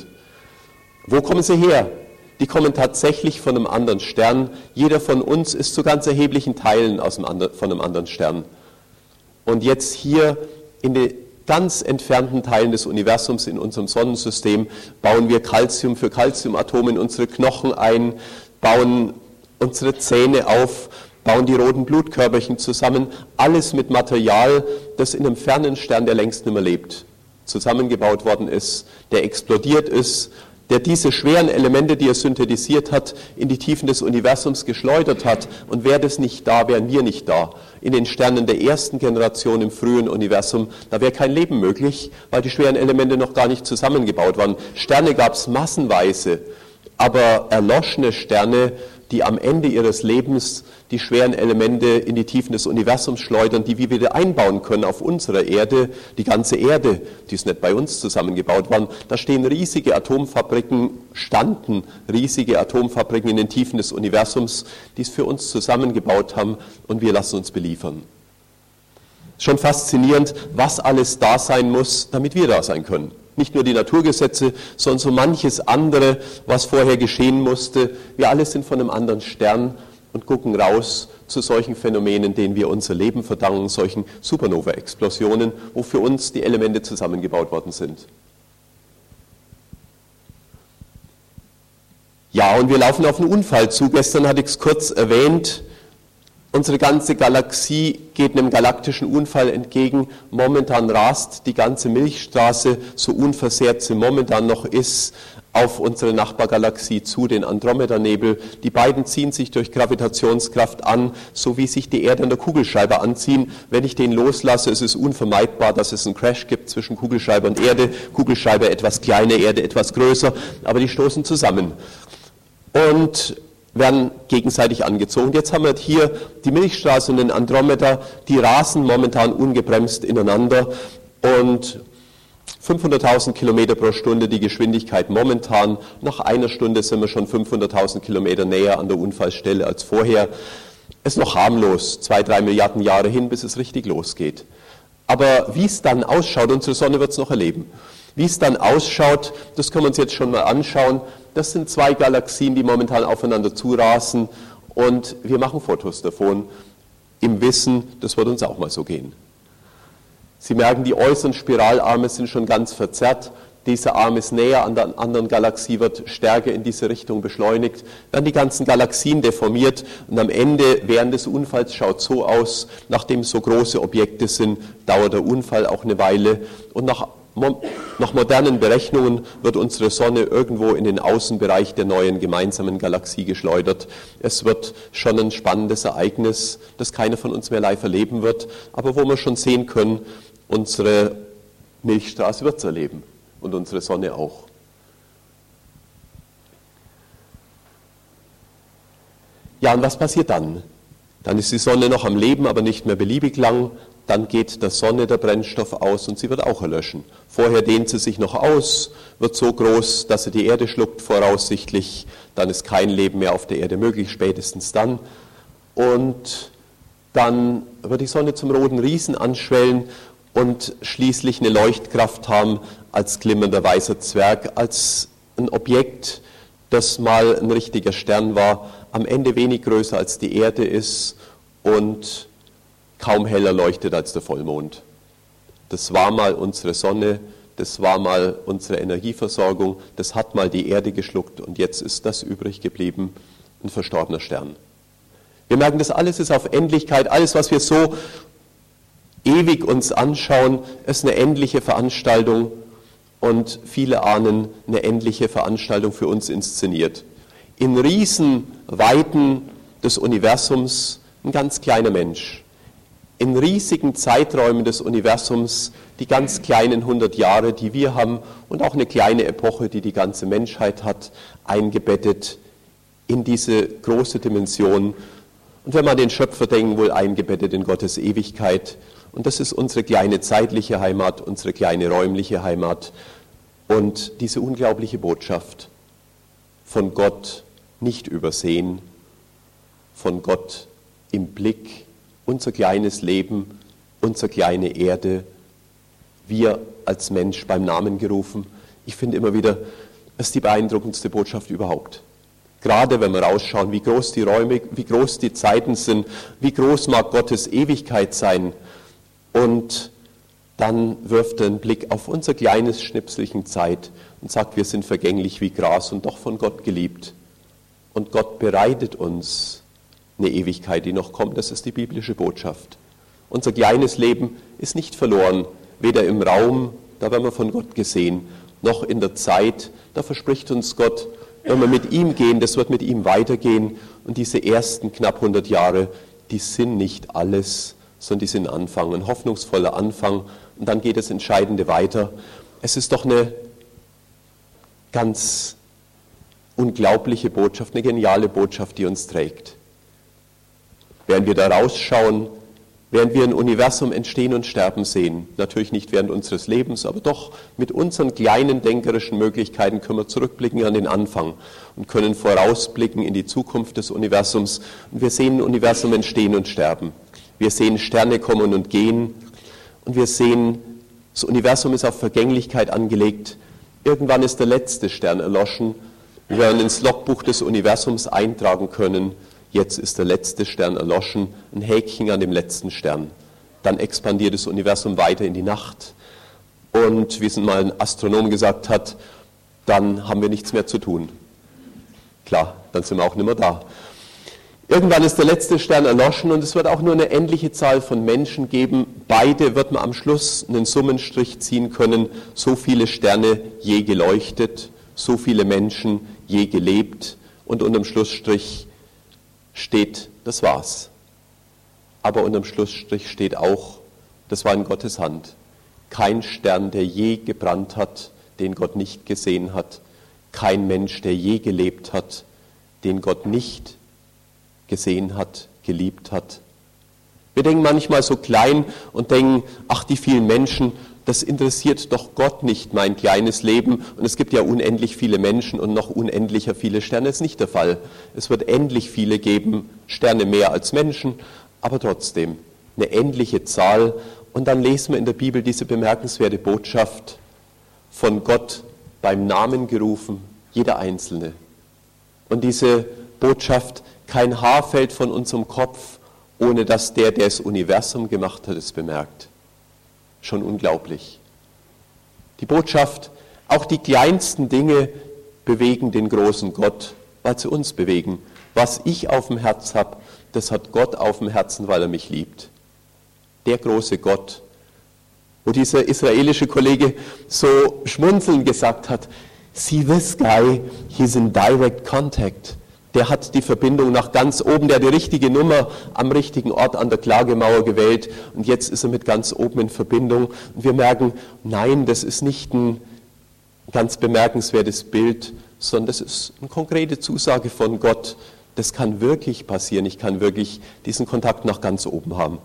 Wo kommen sie her? Die kommen tatsächlich von einem anderen Stern. Jeder von uns ist zu ganz erheblichen Teilen von einem anderen Stern. Und jetzt hier in den ganz entfernten Teilen des Universums in unserem Sonnensystem bauen wir Calcium für Calciumatome in unsere Knochen ein, bauen unsere Zähne auf, bauen die roten Blutkörperchen zusammen, alles mit Material, das in einem fernen Stern, der längst nicht mehr lebt, zusammengebaut worden ist, der explodiert ist, der diese schweren Elemente, die er synthetisiert hat, in die Tiefen des Universums geschleudert hat. Und wäre das nicht da, wären wir nicht da. In den Sternen der ersten Generation im frühen Universum, da wäre kein Leben möglich, weil die schweren Elemente noch gar nicht zusammengebaut waren. Sterne gab es massenweise, aber erloschene Sterne, die am Ende ihres Lebens die schweren Elemente in die Tiefen des Universums schleudern, die wir wieder einbauen können auf unserer Erde, die ganze Erde, die ist nicht bei uns zusammengebaut worden. Da standen riesige Atomfabriken in den Tiefen des Universums, die es für uns zusammengebaut haben und wir lassen uns beliefern. Schon faszinierend, was alles da sein muss, damit wir da sein können. Nicht nur die Naturgesetze, sondern so manches andere, was vorher geschehen musste. Wir alle sind von einem anderen Stern und gucken raus zu solchen Phänomenen, denen wir unser Leben verdanken, solchen Supernova-Explosionen, wo für uns die Elemente zusammengebaut worden sind. Ja, und wir laufen auf einen Unfall zu. Gestern hatte ich es kurz erwähnt. Unsere ganze Galaxie geht einem galaktischen Unfall entgegen. Momentan rast die ganze Milchstraße, so unversehrt sie momentan noch ist, auf unsere Nachbargalaxie zu, den Andromeda-Nebel. Die beiden ziehen sich durch Gravitationskraft an, so wie sich die Erde an der Kugelschreiber anziehen. Wenn ich den loslasse, ist es unvermeidbar, dass es einen Crash gibt zwischen Kugelschreiber und Erde. Kugelschreiber etwas kleiner, Erde etwas größer, aber die stoßen zusammen und werden gegenseitig angezogen. Jetzt haben wir hier die Milchstraße und den Andromeda, die rasen momentan ungebremst ineinander und 500.000 Kilometer pro Stunde die Geschwindigkeit momentan. Nach einer Stunde sind wir schon 500.000 Kilometer näher an der Unfallstelle als vorher. Ist noch harmlos, 2-3 Milliarden Jahre hin, bis es richtig losgeht. Aber wie es dann ausschaut, unsere Sonne wird es noch erleben. Wie es dann ausschaut, das können wir uns jetzt schon mal anschauen. Das sind 2 Galaxien, die momentan aufeinander zurasen und wir machen Fotos davon, im Wissen, das wird uns auch mal so gehen. Sie merken, die äußeren Spiralarme sind schon ganz verzerrt. Dieser Arm ist näher an der anderen Galaxie, wird stärker in diese Richtung beschleunigt. Dann die ganzen Galaxien deformiert und am Ende während des Unfalls schaut so aus, nachdem es so große Objekte sind, dauert der Unfall auch eine Weile und nach modernen Berechnungen wird unsere Sonne irgendwo in den Außenbereich der neuen gemeinsamen Galaxie geschleudert. Es wird schon ein spannendes Ereignis, das keiner von uns mehr live erleben wird, aber wo wir schon sehen können, unsere Milchstraße wird es erleben und unsere Sonne auch. Ja, und was passiert dann? Dann ist die Sonne noch am Leben, aber nicht mehr beliebig lang. Dann geht der Sonne der Brennstoff aus und sie wird auch erlöschen. Vorher dehnt sie sich noch aus, wird so groß, dass sie die Erde schluckt voraussichtlich. Dann ist kein Leben mehr auf der Erde möglich, spätestens dann. Und dann wird die Sonne zum roten Riesen anschwellen und schließlich eine Leuchtkraft haben als glimmender weißer Zwerg, als ein Objekt, das mal ein richtiger Stern war, am Ende wenig größer als die Erde ist und kaum heller leuchtet als der Vollmond. Das war mal unsere Sonne, das war mal unsere Energieversorgung, das hat mal die Erde geschluckt und jetzt ist das übrig geblieben, ein verstorbener Stern. Wir merken, das alles ist auf Endlichkeit, alles, was wir so ewig uns anschauen, ist eine endliche Veranstaltung und viele ahnen, eine endliche Veranstaltung für uns inszeniert. In Riesenweiten des Universums ein ganz kleiner Mensch. In riesigen Zeiträumen des Universums die ganz kleinen 100 Jahre, die wir haben und auch eine kleine Epoche, die die ganze Menschheit hat, eingebettet in diese große Dimension. Und wenn wir an den Schöpfer denken, wohl eingebettet in Gottes Ewigkeit. Und das ist unsere kleine zeitliche Heimat, unsere kleine räumliche Heimat. Und diese unglaubliche Botschaft von Gott nicht übersehen, von Gott im Blick, unser kleines Leben, unsere kleine Erde, wir als Mensch beim Namen gerufen. Ich finde immer wieder, das ist die beeindruckendste Botschaft überhaupt. Gerade wenn wir rausschauen, wie groß die Räume, wie groß die Zeiten sind, wie groß mag Gottes Ewigkeit sein. Und dann wirft er einen Blick auf unser kleines Schnipselchen Zeit und sagt, wir sind vergänglich wie Gras und doch von Gott geliebt. Und Gott bereitet uns eine Ewigkeit, die noch kommt. Das ist die biblische Botschaft. Unser kleines Leben ist nicht verloren, weder im Raum, da werden wir von Gott gesehen, noch in der Zeit. Da verspricht uns Gott, wenn wir mit ihm gehen, das wird mit ihm weitergehen. Und diese ersten knapp 100 Jahre, die sind nicht alles, sondern die sind Anfang, ein hoffnungsvoller Anfang. Und dann geht das Entscheidende weiter. Es ist doch eine ganz unglaubliche Botschaft, eine geniale Botschaft, die uns trägt. Während wir da rausschauen, während wir ein Universum entstehen und sterben sehen, natürlich nicht während unseres Lebens, aber doch mit unseren kleinen denkerischen Möglichkeiten können wir zurückblicken an den Anfang und können vorausblicken in die Zukunft des Universums. Und wir sehen ein Universum entstehen und sterben. Wir sehen Sterne kommen und gehen und wir sehen, das Universum ist auf Vergänglichkeit angelegt. Irgendwann ist der letzte Stern erloschen. Wir werden ins Logbuch des Universums eintragen können, jetzt ist der letzte Stern erloschen, ein Häkchen an dem letzten Stern. Dann expandiert das Universum weiter in die Nacht. Und wie es mal ein Astronom gesagt hat, dann haben wir nichts mehr zu tun. Klar, dann sind wir auch nicht mehr da. Irgendwann ist der letzte Stern erloschen und es wird auch nur eine endliche Zahl von Menschen geben. Beide wird man am Schluss einen Summenstrich ziehen können. So viele Sterne je geleuchtet, so viele Menschen je gelebt und unterm Schlussstrich steht, das war's. Aber unterm Schlussstrich steht auch, das war in Gottes Hand. Kein Stern, der je gebrannt hat, den Gott nicht gesehen hat. Kein Mensch, der je gelebt hat, den Gott nicht gesehen hat, geliebt hat. Wir denken manchmal so klein und denken, ach, die vielen Menschen, das interessiert doch Gott nicht, mein kleines Leben. Und es gibt ja unendlich viele Menschen und noch unendlicher viele Sterne. Das ist nicht der Fall. Es wird endlich viele geben, Sterne mehr als Menschen, aber trotzdem eine endliche Zahl. Und dann lesen wir in der Bibel diese bemerkenswerte Botschaft von Gott beim Namen gerufen, jeder Einzelne. Und diese Botschaft, kein Haar fällt von unserem Kopf, ohne dass der das Universum gemacht hat, es bemerkt. Schon unglaublich. Die Botschaft, auch die kleinsten Dinge bewegen den großen Gott, weil sie uns bewegen. Was ich auf dem Herz habe, das hat Gott auf dem Herzen, weil er mich liebt. Der große Gott. Wo dieser israelische Kollege so schmunzelnd gesagt hat, see this guy, he's in direct contact. Der hat die Verbindung nach ganz oben, der hat die richtige Nummer am richtigen Ort an der Klagemauer gewählt und jetzt ist er mit ganz oben in Verbindung. Und wir merken, nein, das ist nicht ein ganz bemerkenswertes Bild, sondern das ist eine konkrete Zusage von Gott. Das kann wirklich passieren, ich kann wirklich diesen Kontakt nach ganz oben haben.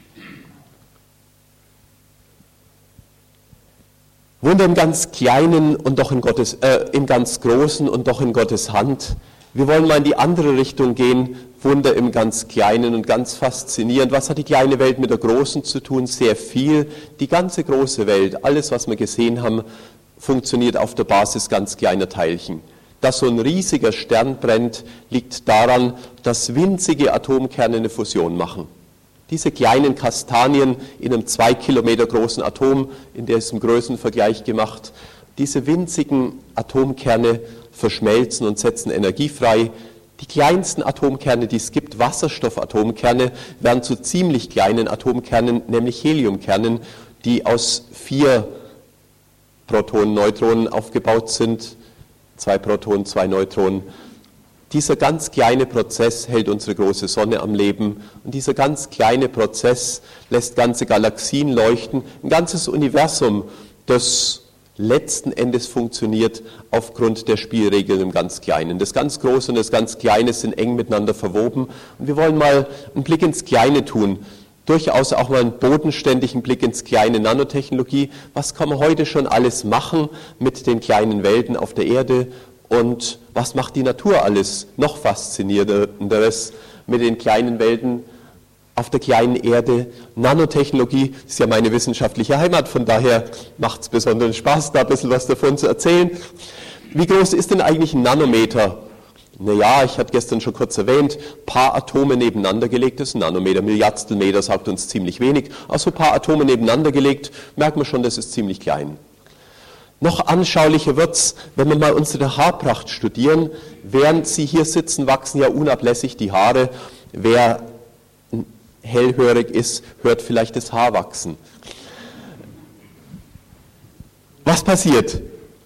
Wunder im ganz Kleinen und doch im ganz Großen und doch in Gottes Hand. Wir wollen mal in die andere Richtung gehen, Wunder im ganz Kleinen und ganz faszinierend. Was hat die kleine Welt mit der großen zu tun? Sehr viel. Die ganze große Welt, alles, was wir gesehen haben, funktioniert auf der Basis ganz kleiner Teilchen. Dass so ein riesiger Stern brennt, liegt daran, dass winzige Atomkerne eine Fusion machen. Diese kleinen Kastanien in einem 2 Kilometer großen Atom, in diesem Größenvergleich gemacht, diese winzigen Atomkerne verschmelzen und setzen Energie frei. Die kleinsten Atomkerne, die es gibt, Wasserstoffatomkerne, werden zu ziemlich kleinen Atomkernen, nämlich Heliumkernen, die aus 4 Protonen, Neutronen aufgebaut sind, 2 Protonen, 2 Neutronen. Dieser ganz kleine Prozess hält unsere große Sonne am Leben und dieser ganz kleine Prozess lässt ganze Galaxien leuchten, ein ganzes Universum, das letzten Endes funktioniert aufgrund der Spielregeln im ganz Kleinen. Das ganz Große und das ganz Kleine sind eng miteinander verwoben und wir wollen mal einen Blick ins Kleine tun. Durchaus auch mal einen bodenständigen Blick ins kleine Nanotechnologie. Was kann man heute schon alles machen mit den kleinen Welten auf der Erde? Und was macht die Natur alles noch faszinierenderes mit den kleinen Welten auf der kleinen Erde? Nanotechnologie ist ja meine wissenschaftliche Heimat, von daher macht es besonderen Spaß, da ein bisschen was davon zu erzählen. Wie groß ist denn eigentlich ein Nanometer? Naja, ich hatte gestern schon kurz erwähnt, paar Atome nebeneinander gelegt, das ist ein Nanometer, Milliardstelmeter sagt uns ziemlich wenig, also ein paar Atome nebeneinander gelegt, merkt man schon, das ist ziemlich klein. Noch anschaulicher wird's, wenn wir mal unsere Haarpracht studieren. Während Sie hier sitzen, wachsen ja unablässig die Haare. Wer hellhörig ist, hört vielleicht das Haar wachsen. Was passiert?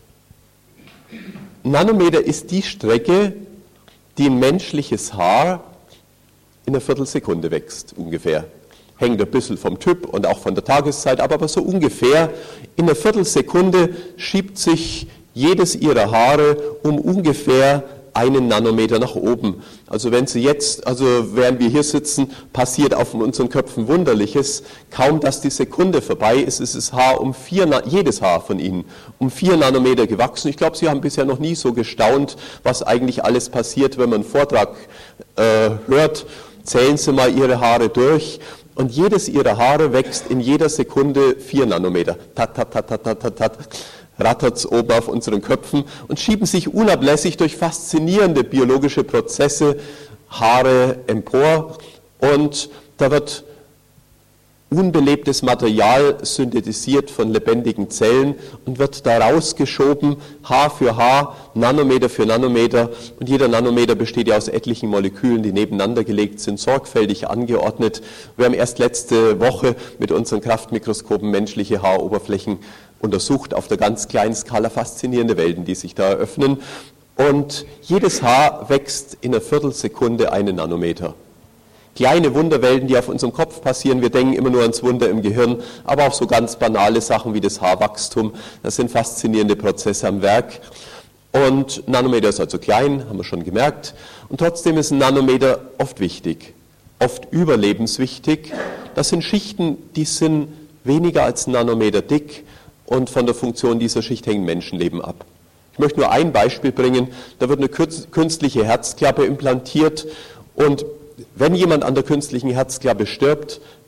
Ein Nanometer ist die Strecke, die ein menschliches Haar in einer Viertelsekunde wächst, ungefähr. Hängt ein bisschen vom Typ und auch von der Tageszeit ab, aber so ungefähr in einer Viertelsekunde schiebt sich jedes Ihrer Haare um ungefähr 1 Nanometer nach oben. Also während wir hier sitzen, passiert auf unseren Köpfen Wunderliches. Kaum, dass die Sekunde vorbei ist, ist das Haar jedes Haar von Ihnen um 4 Nanometer gewachsen. Ich glaube, Sie haben bisher noch nie so gestaunt, was eigentlich alles passiert, wenn man einen Vortrag hört. Zählen Sie mal Ihre Haare durch. Und jedes Ihrer Haare wächst in jeder Sekunde 4 Nanometer. Tat, tat, tat, tat, tat, tat, tat. Rattert es oben auf unseren Köpfen und schieben sich unablässig durch faszinierende biologische Prozesse Haare empor. Und da wird unbelebtes Material synthetisiert von lebendigen Zellen und wird da rausgeschoben, Haar für Haar, Nanometer für Nanometer. Und jeder Nanometer besteht ja aus etlichen Molekülen, die nebeneinander gelegt sind, sorgfältig angeordnet. Wir haben erst letzte Woche mit unseren Kraftmikroskopen menschliche Haaroberflächen untersucht, auf der ganz kleinen Skala faszinierende Welten, die sich da eröffnen. Und jedes Haar wächst in einer Viertelsekunde 1 Nanometer. Kleine Wunderwelten, die auf unserem Kopf passieren. Wir denken immer nur ans Wunder im Gehirn, aber auch so ganz banale Sachen wie das Haarwachstum. Das sind faszinierende Prozesse am Werk. Und Nanometer ist also klein, haben wir schon gemerkt. Und trotzdem ist ein Nanometer oft wichtig, oft überlebenswichtig. Das sind Schichten, die sind weniger als ein Nanometer dick und von der Funktion dieser Schicht hängen Menschenleben ab. Ich möchte nur ein Beispiel bringen. Da wird eine künstliche Herzklappe implantiert und wenn jemand an der künstlichen Herzklappe stirbt,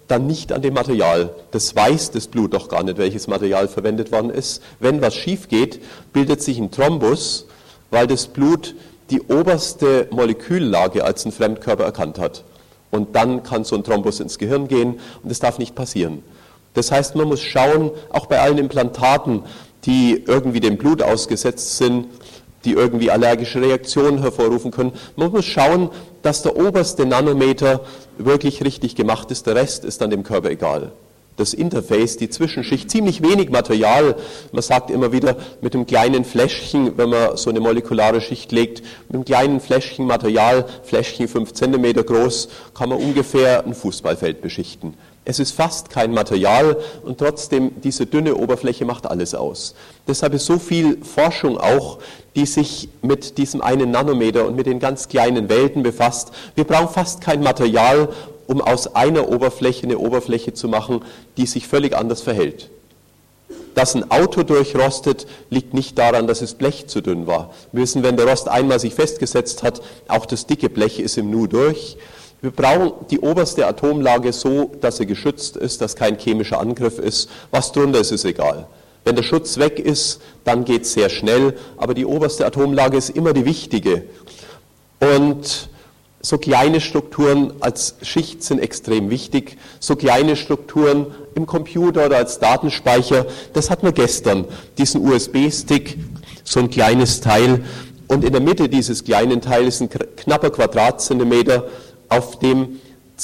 dann nicht an dem Material. Das weiß das Blut doch gar nicht, welches Material verwendet worden ist. Wenn was schief geht, bildet sich ein Thrombus, weil das Blut die oberste Moleküllage als ein Fremdkörper erkannt hat. Und dann kann so ein Thrombus ins Gehirn gehen und das darf nicht passieren. Das heißt, man muss schauen, auch bei allen Implantaten, die irgendwie dem Blut ausgesetzt sind, die irgendwie allergische Reaktionen hervorrufen können. Man muss schauen, dass der oberste Nanometer wirklich richtig gemacht ist, der Rest ist dann dem Körper egal. Das Interface, die Zwischenschicht, ziemlich wenig Material. Man sagt immer wieder, mit einem kleinen Fläschchen, wenn man so eine molekulare Schicht legt, mit einem kleinen Fläschchen Material, Fläschchen 5 cm groß, kann man ungefähr ein Fußballfeld beschichten. Es ist fast kein Material und trotzdem diese dünne Oberfläche macht alles aus. Deshalb ist so viel Forschung auch, die sich mit diesem einen Nanometer und mit den ganz kleinen Welten befasst. Wir brauchen fast kein Material, um aus einer Oberfläche eine Oberfläche zu machen, die sich völlig anders verhält. Dass ein Auto durchrostet, liegt nicht daran, dass das Blech zu dünn war. Wir wissen, wenn der Rost einmal sich festgesetzt hat, auch das dicke Blech ist im Nu durch. Wir brauchen die oberste Atomlage so, dass sie geschützt ist, dass kein chemischer Angriff ist. Was drunter ist, ist egal. Wenn der Schutz weg ist, dann geht es sehr schnell, aber die oberste Atomlage ist immer die wichtige. Und so kleine Strukturen als Schicht sind extrem wichtig. So kleine Strukturen im Computer oder als Datenspeicher, das hatten wir gestern, diesen USB-Stick, so ein kleines Teil. Und in der Mitte dieses kleinen Teils ein knapper Quadratzentimeter, auf dem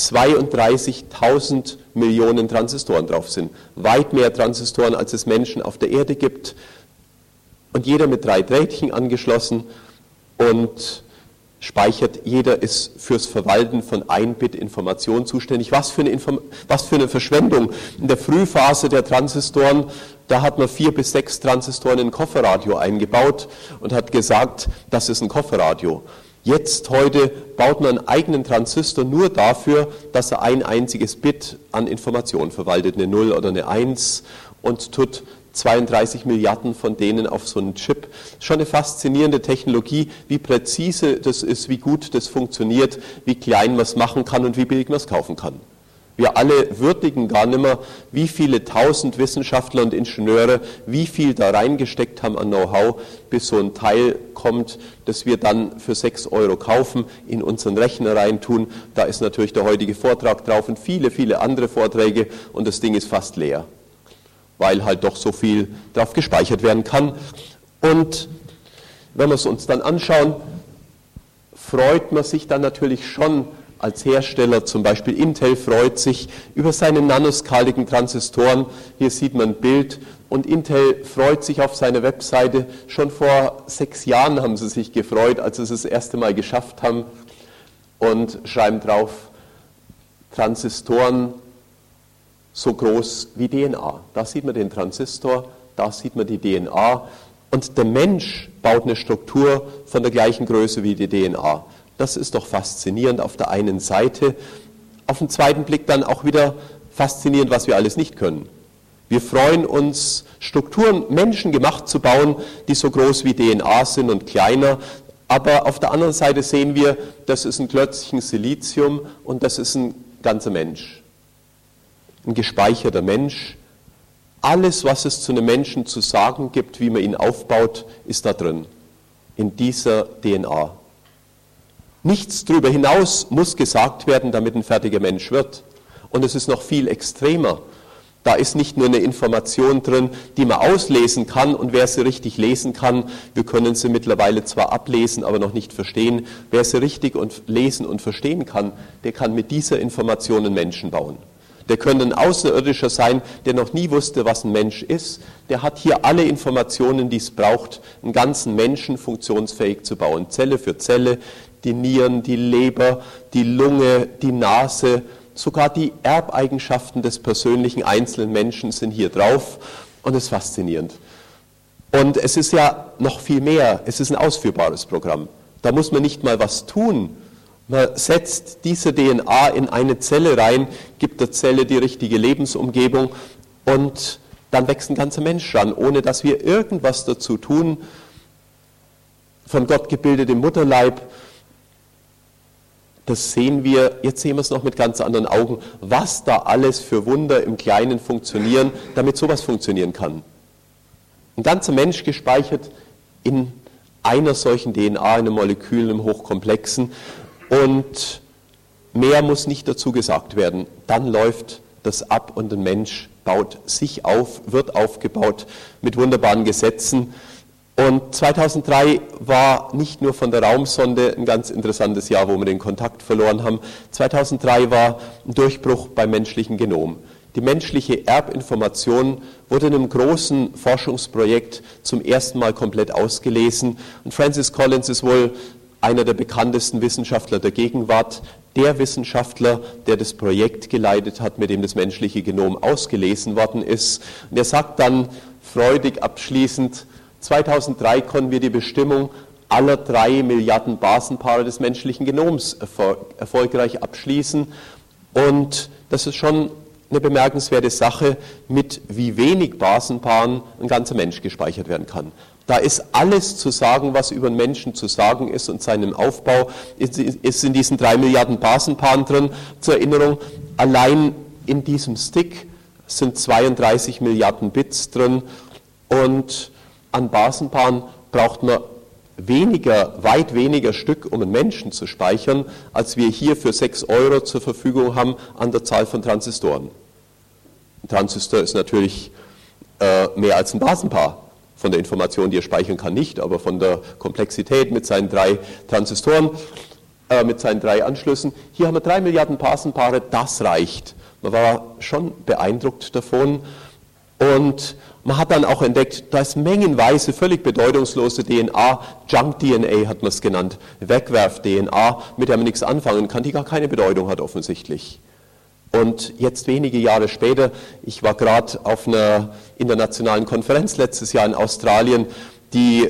32.000 Millionen Transistoren drauf sind. Weit mehr Transistoren, als es Menschen auf der Erde gibt. Und jeder mit 3 Drähtchen angeschlossen und speichert. Jeder ist fürs Verwalten von 1 Bit Information zuständig. Was für eine Verschwendung. In der Frühphase der Transistoren, da hat man 4 bis 6 Transistoren in ein Kofferradio eingebaut und hat gesagt, das ist ein Kofferradio. Heute baut man einen eigenen Transistor nur dafür, dass er ein einziges Bit an Information verwaltet, eine 0 oder eine 1 und tut 32 Milliarden von denen auf so einen Chip. Schon eine faszinierende Technologie, wie präzise das ist, wie gut das funktioniert, wie klein man es machen kann und wie billig man es kaufen kann. Wir alle würdigen gar nicht mehr, wie viele 1000 Wissenschaftler und Ingenieure, wie viel da reingesteckt haben an Know-how, bis so ein Teil kommt, das wir dann für 6 € kaufen, in unseren Rechner reintun. Da ist natürlich der heutige Vortrag drauf und viele, viele andere Vorträge und das Ding ist fast leer, weil halt doch so viel drauf gespeichert werden kann. Und wenn wir es uns dann anschauen, freut man sich dann natürlich schon als Hersteller, zum Beispiel Intel freut sich über seine nanoskaligen Transistoren. Hier sieht man ein Bild und Intel freut sich auf seiner Webseite. Schon vor 6 Jahren haben sie sich gefreut, als sie es das erste Mal geschafft haben und schreiben drauf, Transistoren so groß wie DNA. Da sieht man den Transistor, da sieht man die DNA und der Mensch baut eine Struktur von der gleichen Größe wie die DNA. Das ist doch faszinierend auf der einen Seite. Auf den zweiten Blick dann auch wieder faszinierend, was wir alles nicht können. Wir freuen uns, Strukturen menschengemacht zu bauen, die so groß wie DNA sind und kleiner. Aber auf der anderen Seite sehen wir, das ist ein Klötzchen Silizium und das ist ein ganzer Mensch. Ein gespeicherter Mensch. Alles, was es zu einem Menschen zu sagen gibt, wie man ihn aufbaut, ist da drin. In dieser DNA. Nichts darüber hinaus muss gesagt werden, damit ein fertiger Mensch wird. Und es ist noch viel extremer. Da ist nicht nur eine Information drin, die man auslesen kann und wer sie richtig lesen kann, wir können sie mittlerweile zwar ablesen, aber noch nicht verstehen. Wer sie richtig lesen und verstehen kann, der kann mit dieser Information einen Menschen bauen. Der könnte ein Außerirdischer sein, der noch nie wusste, was ein Mensch ist. Der hat hier alle Informationen, die es braucht, einen ganzen Menschen funktionsfähig zu bauen. Zelle für Zelle, die Nieren, die Leber, die Lunge, die Nase, sogar die Erbeigenschaften des persönlichen einzelnen Menschen sind hier drauf und es ist faszinierend. Und es ist ja noch viel mehr, es ist ein ausführbares Programm. Da muss man nicht mal was tun. Man setzt diese DNA in eine Zelle rein, gibt der Zelle die richtige Lebensumgebung und dann wächst ein ganzer Mensch ran, ohne dass wir irgendwas dazu tun. Von Gott gebildet im Mutterleib, das sehen wir, jetzt sehen wir es noch mit ganz anderen Augen, was da alles für Wunder im Kleinen funktionieren, damit sowas funktionieren kann. Ein ganzer Mensch gespeichert in einer solchen DNA, in einem Molekül, einem hochkomplexen, und mehr muss nicht dazu gesagt werden. Dann läuft das ab und ein Mensch baut sich auf, wird aufgebaut mit wunderbaren Gesetzen. Und 2003 war nicht nur von der Raumsonde ein ganz interessantes Jahr, wo wir den Kontakt verloren haben. 2003 war ein Durchbruch beim menschlichen Genom. Die menschliche Erbinformation wurde in einem großen Forschungsprojekt zum ersten Mal komplett ausgelesen. Und Francis Collins ist wohl einer der bekanntesten Wissenschaftler der Gegenwart, der Wissenschaftler, der das Projekt geleitet hat, mit dem das menschliche Genom ausgelesen worden ist. Und er sagt dann freudig abschließend, 2003 konnten wir die Bestimmung aller 3 Milliarden Basenpaare des menschlichen Genoms erfolgreich abschließen. Und das ist schon eine bemerkenswerte Sache, mit wie wenig Basenpaaren ein ganzer Mensch gespeichert werden kann. Da ist alles zu sagen, was über den Menschen zu sagen ist, und seinem Aufbau ist in diesen 3 Milliarden Basenpaaren drin. Zur Erinnerung, allein in diesem Stick sind 32 Milliarden Bits drin, und an Basenpaaren braucht man weit weniger Stück, um einen Menschen zu speichern, als wir hier für 6 € zur Verfügung haben an der Zahl von Transistoren. Ein Transistor ist natürlich mehr als ein Basenpaar. Von der Information, die er speichern kann, nicht, aber von der Komplexität mit seinen 3 Transistoren, mit seinen 3 Anschlüssen. Hier haben wir 3 Milliarden Basenpaare, das reicht. Man war schon beeindruckt davon, und man hat dann auch entdeckt, da ist mengenweise völlig bedeutungslose DNA, Junk-DNA hat man es genannt, Wegwerf-DNA, mit der man nichts anfangen kann, die gar keine Bedeutung hat offensichtlich. Und jetzt wenige Jahre später, ich war gerade auf einer internationalen Konferenz letztes Jahr in Australien, die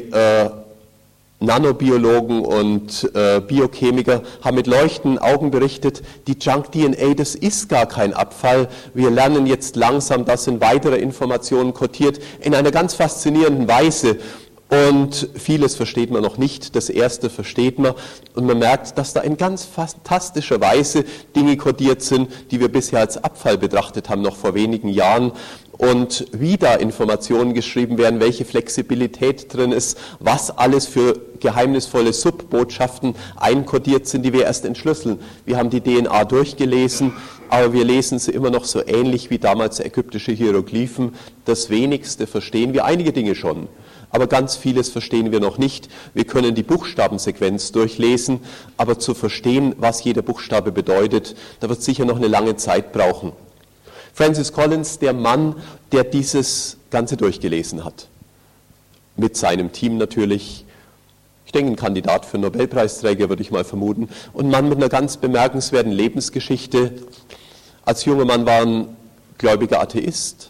Nanobiologen und Biochemiker haben mit leuchtenden Augen berichtet, die Junk-DNA, das ist gar kein Abfall. Wir lernen jetzt langsam, das in weitere Informationen kodiert, in einer ganz faszinierenden Weise. Und vieles versteht man noch nicht, das Erste versteht man. Und man merkt, dass da in ganz fantastischer Weise Dinge kodiert sind, die wir bisher als Abfall betrachtet haben, noch vor wenigen Jahren. Und wie da Informationen geschrieben werden, welche Flexibilität drin ist, was alles für geheimnisvolle Subbotschaften einkodiert sind, die wir erst entschlüsseln. Wir haben die DNA durchgelesen, aber wir lesen sie immer noch so ähnlich wie damals ägyptische Hieroglyphen. Das Wenigste verstehen wir, einige Dinge schon, aber ganz vieles verstehen wir noch nicht. Wir können die Buchstabensequenz durchlesen, aber zu verstehen, was jeder Buchstabe bedeutet, da wird sicher noch eine lange Zeit brauchen. Francis Collins, der Mann, der dieses Ganze durchgelesen hat. Mit seinem Team natürlich. Ich denke, ein Kandidat für einen Nobelpreisträger, würde ich mal vermuten. Und ein Mann mit einer ganz bemerkenswerten Lebensgeschichte. Als junger Mann war er ein gläubiger Atheist.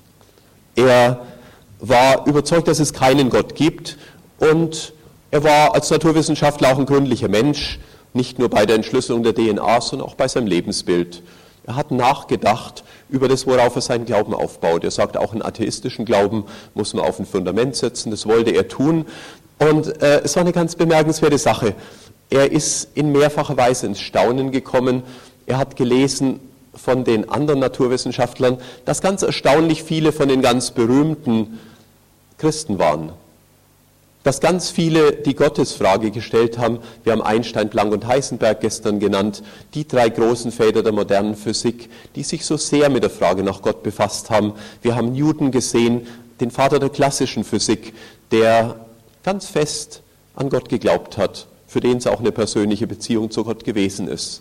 Er war überzeugt, dass es keinen Gott gibt. Und er war als Naturwissenschaftler auch ein gründlicher Mensch. Nicht nur bei der Entschlüsselung der DNA, sondern auch bei seinem Lebensbild. Er hat nachgedacht über das, worauf er seinen Glauben aufbaut. Er sagt, auch einen atheistischen Glauben muss man auf ein Fundament setzen. Das wollte er tun. Und es war eine ganz bemerkenswerte Sache. Er ist in mehrfacher Weise ins Staunen gekommen. Er hat gelesen von den anderen Naturwissenschaftlern, dass ganz erstaunlich viele von den ganz berühmten Christen waren. Dass ganz viele die Gottesfrage gestellt haben. Wir haben Einstein, Planck und Heisenberg gestern genannt, die 3 großen Väter der modernen Physik, die sich so sehr mit der Frage nach Gott befasst haben. Wir haben Newton gesehen, den Vater der klassischen Physik, der ganz fest an Gott geglaubt hat, für den es auch eine persönliche Beziehung zu Gott gewesen ist.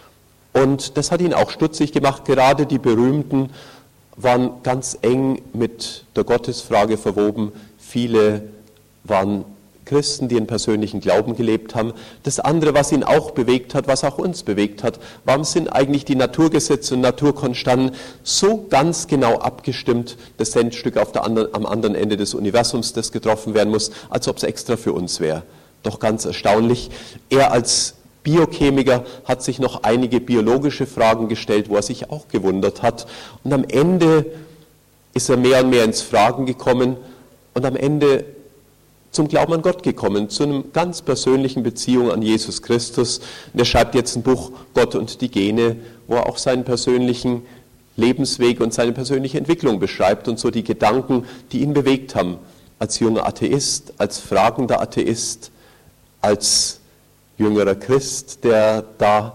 Und das hat ihn auch stutzig gemacht. Gerade die Berühmten waren ganz eng mit der Gottesfrage verwoben. Viele waren Christen, die einen persönlichen Glauben gelebt haben. Das andere, was ihn auch bewegt hat, was auch uns bewegt hat, warum sind eigentlich die Naturgesetze und Naturkonstanten so ganz genau abgestimmt, das Centstück am anderen Ende des Universums, das getroffen werden muss, als ob es extra für uns wäre. Doch ganz erstaunlich. Er als Biochemiker hat sich noch einige biologische Fragen gestellt, wo er sich auch gewundert hat. Und am Ende ist er mehr und mehr ins Fragen gekommen. Und am Ende zum Glauben an Gott gekommen, zu einer ganz persönlichen Beziehung an Jesus Christus. Und er schreibt jetzt ein Buch, Gott und die Gene, wo er auch seinen persönlichen Lebensweg und seine persönliche Entwicklung beschreibt und so die Gedanken, die ihn bewegt haben, als junger Atheist, als fragender Atheist, als jüngerer Christ, der da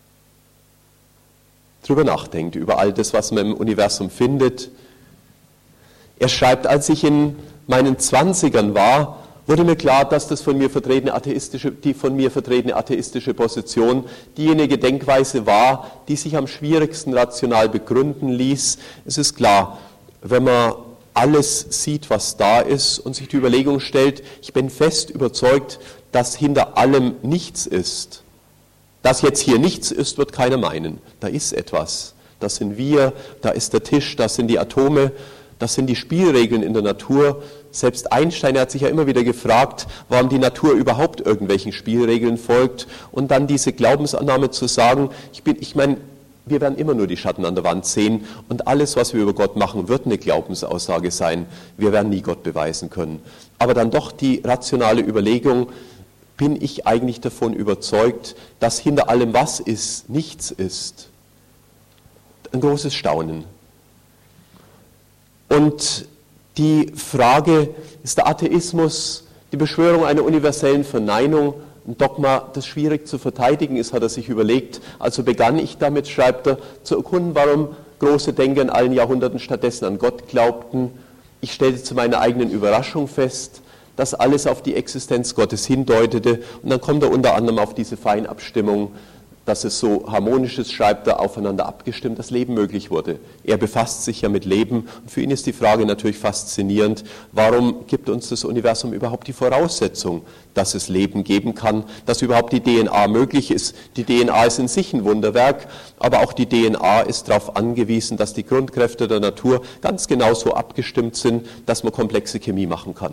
drüber nachdenkt, über all das, was man im Universum findet. Er schreibt, als ich in meinen 20ern war, wurde mir klar, dass das die von mir vertretene atheistische Position diejenige Denkweise war, die sich am schwierigsten rational begründen ließ. Es ist klar, wenn man alles sieht, was da ist und sich die Überlegung stellt, ich bin fest überzeugt, dass hinter allem nichts ist. Dass jetzt hier nichts ist, wird keiner meinen. Da ist etwas. Das sind wir, da ist der Tisch, das sind die Atome, das sind die Spielregeln in der Natur. Selbst Einstein hat sich ja immer wieder gefragt, warum die Natur überhaupt irgendwelchen Spielregeln folgt. Und dann diese Glaubensannahme zu sagen, ich meine, wir werden immer nur die Schatten an der Wand sehen und alles, was wir über Gott machen, wird eine Glaubensaussage sein. Wir werden nie Gott beweisen können. Aber dann doch die rationale Überlegung, bin ich eigentlich davon überzeugt, dass hinter allem, was ist, nichts ist. Ein großes Staunen. Und die Frage, ist der Atheismus die Beschwörung einer universellen Verneinung, ein Dogma, das schwierig zu verteidigen ist, hat er sich überlegt. Also begann ich damit, schreibt er, zu erkunden, warum große Denker in allen Jahrhunderten stattdessen an Gott glaubten. Ich stellte zu meiner eigenen Überraschung fest, dass alles auf die Existenz Gottes hindeutete. Und dann kommt er unter anderem auf diese Feinabstimmung, dass es so harmonisch ist, schreibt er, aufeinander abgestimmt, dass Leben möglich wurde. Er befasst sich ja mit Leben und für ihn ist die Frage natürlich faszinierend, warum gibt uns das Universum überhaupt die Voraussetzung, dass es Leben geben kann, dass überhaupt die DNA möglich ist. Die DNA ist in sich ein Wunderwerk, aber auch die DNA ist darauf angewiesen, dass die Grundkräfte der Natur ganz genau so abgestimmt sind, dass man komplexe Chemie machen kann.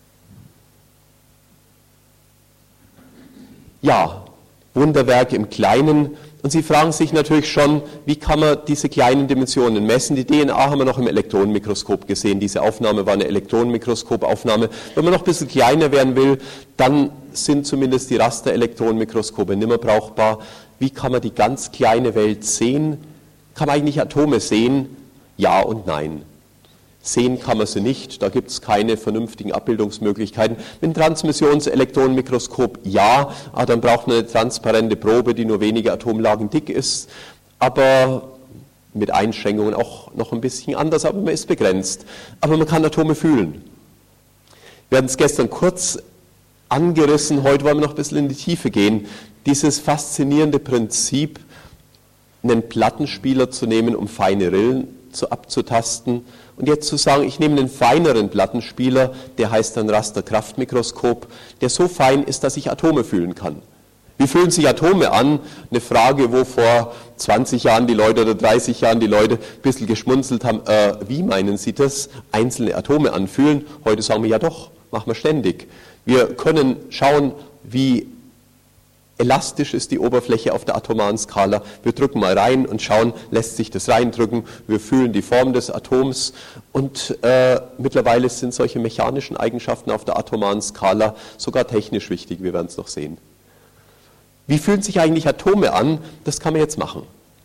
Ja, Wunderwerk im Kleinen. Und Sie fragen sich natürlich schon, wie kann man diese kleinen Dimensionen messen? Die DNA haben wir noch im Elektronenmikroskop gesehen. Diese Aufnahme war eine Elektronenmikroskopaufnahme. Wenn man noch ein bisschen kleiner werden will, dann sind zumindest die Rasterelektronenmikroskope nicht mehr brauchbar. Wie kann man die ganz kleine Welt sehen? Kann man eigentlich Atome sehen? Ja und nein. Sehen kann man sie nicht, da gibt es keine vernünftigen Abbildungsmöglichkeiten. Mit einem Transmissionselektronenmikroskop ja, aber dann braucht man eine transparente Probe, die nur wenige Atomlagen dick ist, aber mit Einschränkungen auch noch ein bisschen anders, aber man ist begrenzt. Aber man kann Atome fühlen. Wir hatten es gestern kurz angerissen, heute wollen wir noch ein bisschen in die Tiefe gehen. Dieses faszinierende Prinzip, einen Plattenspieler zu nehmen, um feine Rillen abzutasten. Und jetzt zu sagen, ich nehme einen feineren Plattenspieler, der heißt dann Rasterkraftmikroskop, der so fein ist, dass ich Atome fühlen kann. Wie fühlen sich Atome an? Eine Frage, wo vor 20 Jahren die Leute oder 30 Jahren die Leute ein bisschen geschmunzelt haben. Wie meinen Sie das? Einzelne Atome anfühlen? Heute sagen wir, ja doch, machen wir ständig. Wir können schauen, wie elastisch ist die Oberfläche auf der atomaren Skala. Wir drücken mal rein und schauen, lässt sich das reindrücken. Wir fühlen die Form des Atoms und mittlerweile sind solche mechanischen Eigenschaften auf der atomaren Skala sogar technisch wichtig. Wir werden es noch sehen. Wie fühlen sich eigentlich Atome an? Das kann man jetzt machen.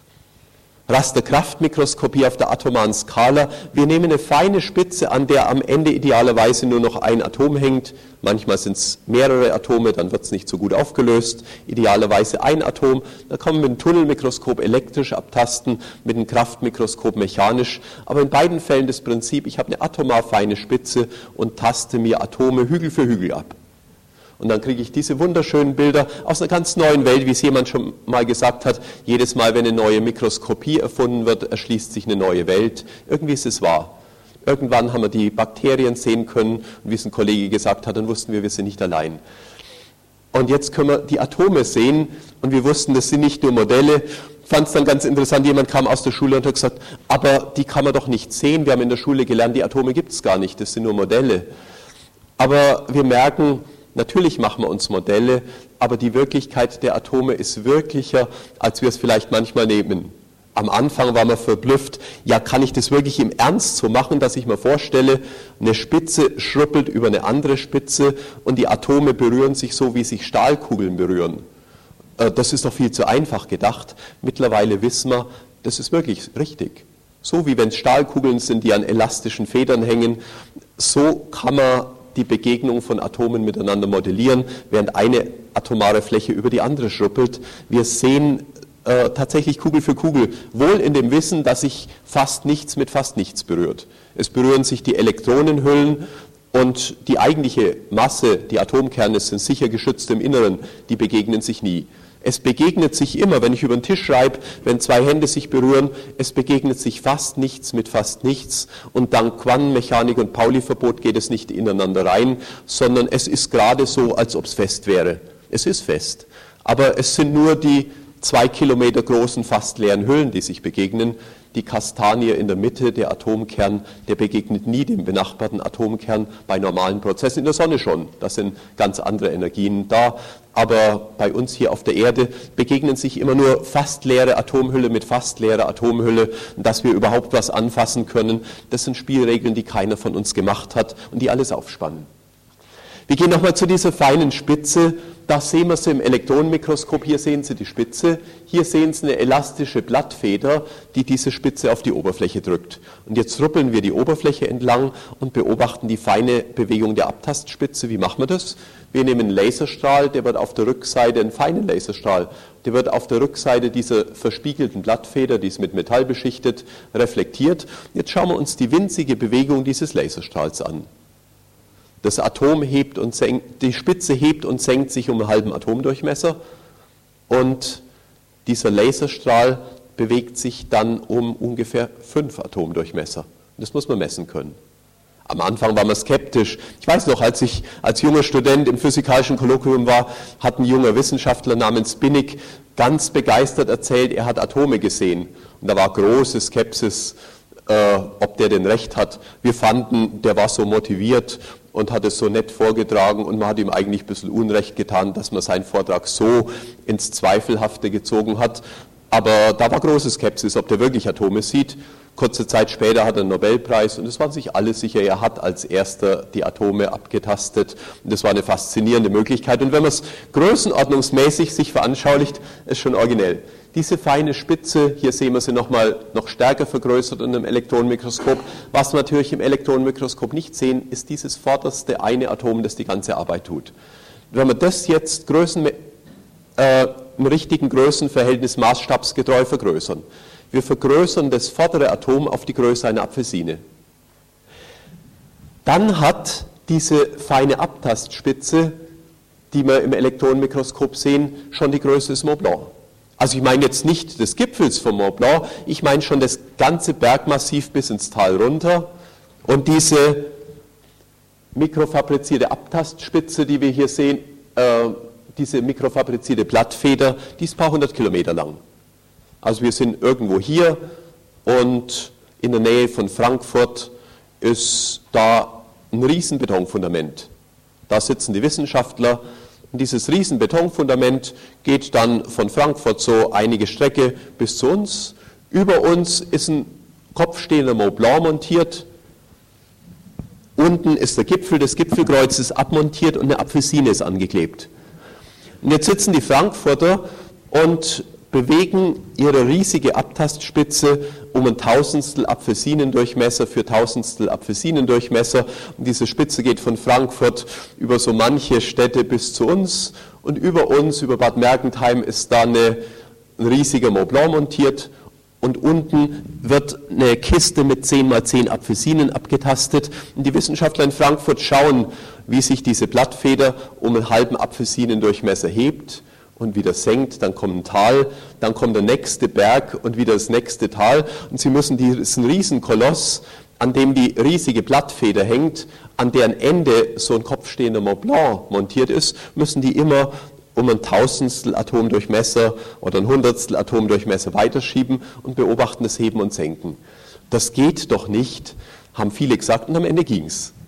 Rasterkraftmikroskopie auf der atomaren Skala. Wir nehmen eine feine Spitze, an der am Ende idealerweise nur noch ein Atom hängt. Manchmal sind es mehrere Atome, dann wird es nicht so gut aufgelöst. Idealerweise ein Atom. Da kann man mit dem Tunnelmikroskop elektrisch abtasten, mit dem Kraftmikroskop mechanisch. Aber in beiden Fällen das Prinzip, ich habe eine atomar feine Spitze und taste mir Atome Hügel für Hügel ab. Und dann kriege ich diese wunderschönen Bilder aus einer ganz neuen Welt, wie es jemand schon mal gesagt hat. Jedes Mal, wenn eine neue Mikroskopie erfunden wird, erschließt sich eine neue Welt. Irgendwie ist es wahr. Irgendwann haben wir die Bakterien sehen können und wie es ein Kollege gesagt hat, dann wussten wir sind nicht allein. Und jetzt können wir die Atome sehen und wir wussten, das sind nicht nur Modelle. Ich fand es dann ganz interessant, jemand kam aus der Schule und hat gesagt, aber die kann man doch nicht sehen. Wir haben in der Schule gelernt, die Atome gibt es gar nicht, das sind nur Modelle. Aber wir merken, natürlich machen wir uns Modelle, aber die Wirklichkeit der Atome ist wirklicher, als wir es vielleicht manchmal nehmen. Am Anfang war man verblüfft, ja, kann ich das wirklich im Ernst so machen, dass ich mir vorstelle, eine Spitze schruppelt über eine andere Spitze und die Atome berühren sich so, wie sich Stahlkugeln berühren. Das ist doch viel zu einfach gedacht. Mittlerweile wissen wir, das ist wirklich richtig. So wie wenn es Stahlkugeln sind, die an elastischen Federn hängen, so kann man die Begegnung von Atomen miteinander modellieren, während eine atomare Fläche über die andere schruppelt. Wir sehen tatsächlich Kugel für Kugel, wohl in dem Wissen, dass sich fast nichts mit fast nichts berührt. Es berühren sich die Elektronenhüllen und die eigentliche Masse, die Atomkerne sind sicher geschützt im Inneren, die begegnen sich nie. Es begegnet sich immer, wenn ich über den Tisch schreibe, wenn zwei Hände sich berühren, es begegnet sich fast nichts mit fast nichts und dank Quantenmechanik und Pauli-Verbot geht es nicht ineinander rein, sondern es ist gerade so, als ob es fest wäre. Es ist fest, aber es sind nur die 2 Kilometer großen, fast leeren Hüllen, die sich begegnen. Die Kastanie in der Mitte, der Atomkern, der begegnet nie dem benachbarten Atomkern bei normalen Prozessen. In der Sonne schon, da sind ganz andere Energien da. Aber bei uns hier auf der Erde begegnen sich immer nur fast leere Atomhülle mit fast leerer Atomhülle. Und dass wir überhaupt was anfassen können, das sind Spielregeln, die keiner von uns gemacht hat und die alles aufspannen. Wir gehen nochmal zu dieser feinen Spitze. Da sehen wir sie im Elektronenmikroskop. Hier sehen Sie die Spitze. Hier sehen Sie eine elastische Blattfeder, die diese Spitze auf die Oberfläche drückt. Und jetzt ruppeln wir die Oberfläche entlang und beobachten die feine Bewegung der Abtastspitze. Wie machen wir das? Wir nehmen einen Laserstrahl, der wird auf der Rückseite, einen feinen Laserstrahl, der wird auf der Rückseite dieser verspiegelten Blattfeder, die ist mit Metall beschichtet, reflektiert. Jetzt schauen wir uns die winzige Bewegung dieses Laserstrahls an. Das Atom hebt und senkt, die Spitze hebt und senkt sich um einen halben Atomdurchmesser und dieser Laserstrahl bewegt sich dann um ungefähr 5 Atomdurchmesser. Das muss man messen können. Am Anfang war man skeptisch. Ich weiß noch, als ich als junger Student im physikalischen Kolloquium war, hat ein junger Wissenschaftler namens Binnig ganz begeistert erzählt, er hat Atome gesehen. Und da war große Skepsis, ob der denn recht hat. Wir fanden, der war so motiviert und hat es so nett vorgetragen und man hat ihm eigentlich ein bisschen Unrecht getan, dass man seinen Vortrag so ins Zweifelhafte gezogen hat. Aber da war große Skepsis, ob der wirklich Atome sieht. Kurze Zeit später hat er einen Nobelpreis und es waren sich alle sicher, er hat als erster die Atome abgetastet. Und das war eine faszinierende Möglichkeit. Und wenn man es größenordnungsmäßig sich veranschaulicht, ist schon originell. Diese feine Spitze, hier sehen wir sie noch stärker vergrößert in einem Elektronenmikroskop. Was wir natürlich im Elektronenmikroskop nicht sehen, ist dieses vorderste eine Atom, das die ganze Arbeit tut. Wenn wir das jetzt im richtigen Größenverhältnis maßstabsgetreu vergrößern, wir vergrößern das vordere Atom auf die Größe einer Apfelsine, dann hat diese feine Abtastspitze, die wir im Elektronenmikroskop sehen, schon die Größe des Mont Blanc. Also ich meine jetzt nicht des Gipfels vom Mont Blanc, ich meine schon das ganze Bergmassiv bis ins Tal runter. Und diese mikrofabrizierte Abtastspitze, die wir hier sehen, diese mikrofabrizierte Blattfeder, die ist ein paar 100 Kilometer lang. Also wir sind irgendwo hier und in der Nähe von Frankfurt ist da ein riesen Betonfundament. Da sitzen die Wissenschaftler. Und dieses riesen Betonfundament geht dann von Frankfurt so einige Strecke bis zu uns. Über uns ist ein kopfstehender Mont Blanc montiert. Unten ist der Gipfel des Gipfelkreuzes abmontiert und eine Apfelsine ist angeklebt. Und jetzt sitzen die Frankfurter und bewegen ihre riesige Abtastspitze um ein Tausendstel Apfelsinendurchmesser für Tausendstel Apfelsinendurchmesser. Und diese Spitze geht von Frankfurt über so manche Städte bis zu uns. Und über uns, über Bad Mergentheim, ist da ein riesiger Mont Blanc montiert. Und unten wird eine Kiste mit 10 mal 10 Apfelsinen abgetastet. Und die Wissenschaftler in Frankfurt schauen, wie sich diese Blattfeder um einen halben Apfelsinendurchmesser hebt und wieder senkt, dann kommt ein Tal, dann kommt der nächste Berg und wieder das nächste Tal. Und Sie müssen diesen Riesenkoloss, an dem die riesige Blattfeder hängt, an deren Ende so ein kopfstehender Mont Blanc montiert ist, müssen die immer um ein Tausendstel Atomdurchmesser oder ein Hundertstel Atomdurchmesser weiterschieben und beobachten das Heben und Senken. Das geht doch nicht, haben viele gesagt und am Ende ging's.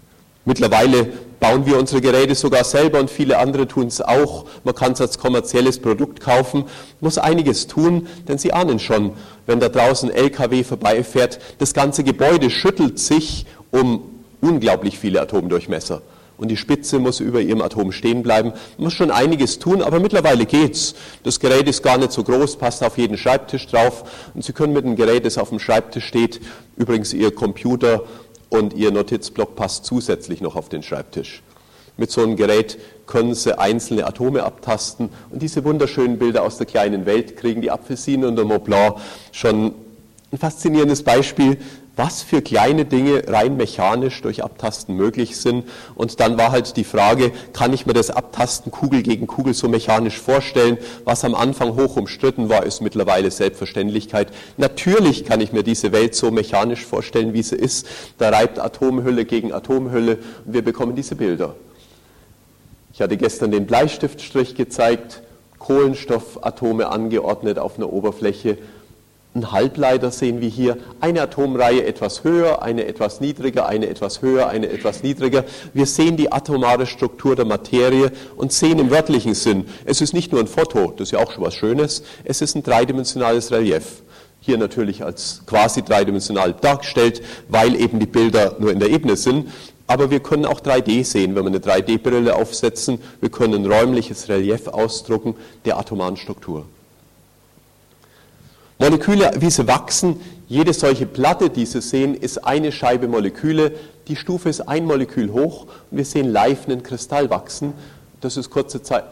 Mittlerweile bauen wir unsere Geräte sogar selber und viele andere tun es auch. Man kann es als kommerzielles Produkt kaufen, muss einiges tun, denn Sie ahnen schon, wenn da draußen ein LKW vorbeifährt, das ganze Gebäude schüttelt sich um unglaublich viele Atomdurchmesser. Und die Spitze muss über ihrem Atom stehen bleiben. Man muss schon einiges tun, aber mittlerweile geht's. Das Gerät ist gar nicht so groß, passt auf jeden Schreibtisch drauf. Und Sie können mit dem Gerät, das auf dem Schreibtisch steht, übrigens Ihr Computer und Ihr Notizblock passt zusätzlich noch auf den Schreibtisch. Mit so einem Gerät können Sie einzelne Atome abtasten und diese wunderschönen Bilder aus der kleinen Welt kriegen. Die Apfelsine und der Mont Blanc, schon ein faszinierendes Beispiel, was für kleine Dinge rein mechanisch durch Abtasten möglich sind. Und dann war halt die Frage, kann ich mir das Abtasten Kugel gegen Kugel so mechanisch vorstellen? Was am Anfang hoch umstritten war, ist mittlerweile Selbstverständlichkeit. Natürlich kann ich mir diese Welt so mechanisch vorstellen, wie sie ist. Da reibt Atomhülle gegen Atomhülle und wir bekommen diese Bilder. Ich hatte gestern den Bleistiftstrich gezeigt, Kohlenstoffatome angeordnet auf einer Oberfläche. Ein Halbleiter sehen wir hier, eine Atomreihe etwas höher, eine etwas niedriger, eine etwas höher, eine etwas niedriger. Wir sehen die atomare Struktur der Materie und sehen im wörtlichen Sinn, es ist nicht nur ein Foto, das ist ja auch schon was Schönes, es ist ein dreidimensionales Relief. Hier natürlich als quasi dreidimensional dargestellt, weil eben die Bilder nur in der Ebene sind. Aber wir können auch 3D sehen, wenn wir eine 3D-Brille aufsetzen. Wir können ein räumliches Relief ausdrucken der atomaren Struktur. Moleküle, wie sie wachsen, jede solche Platte, die Sie sehen, ist eine Scheibe Moleküle. Die Stufe ist ein Molekül hoch und wir sehen live einen Kristall wachsen. Das ist kurze Zeit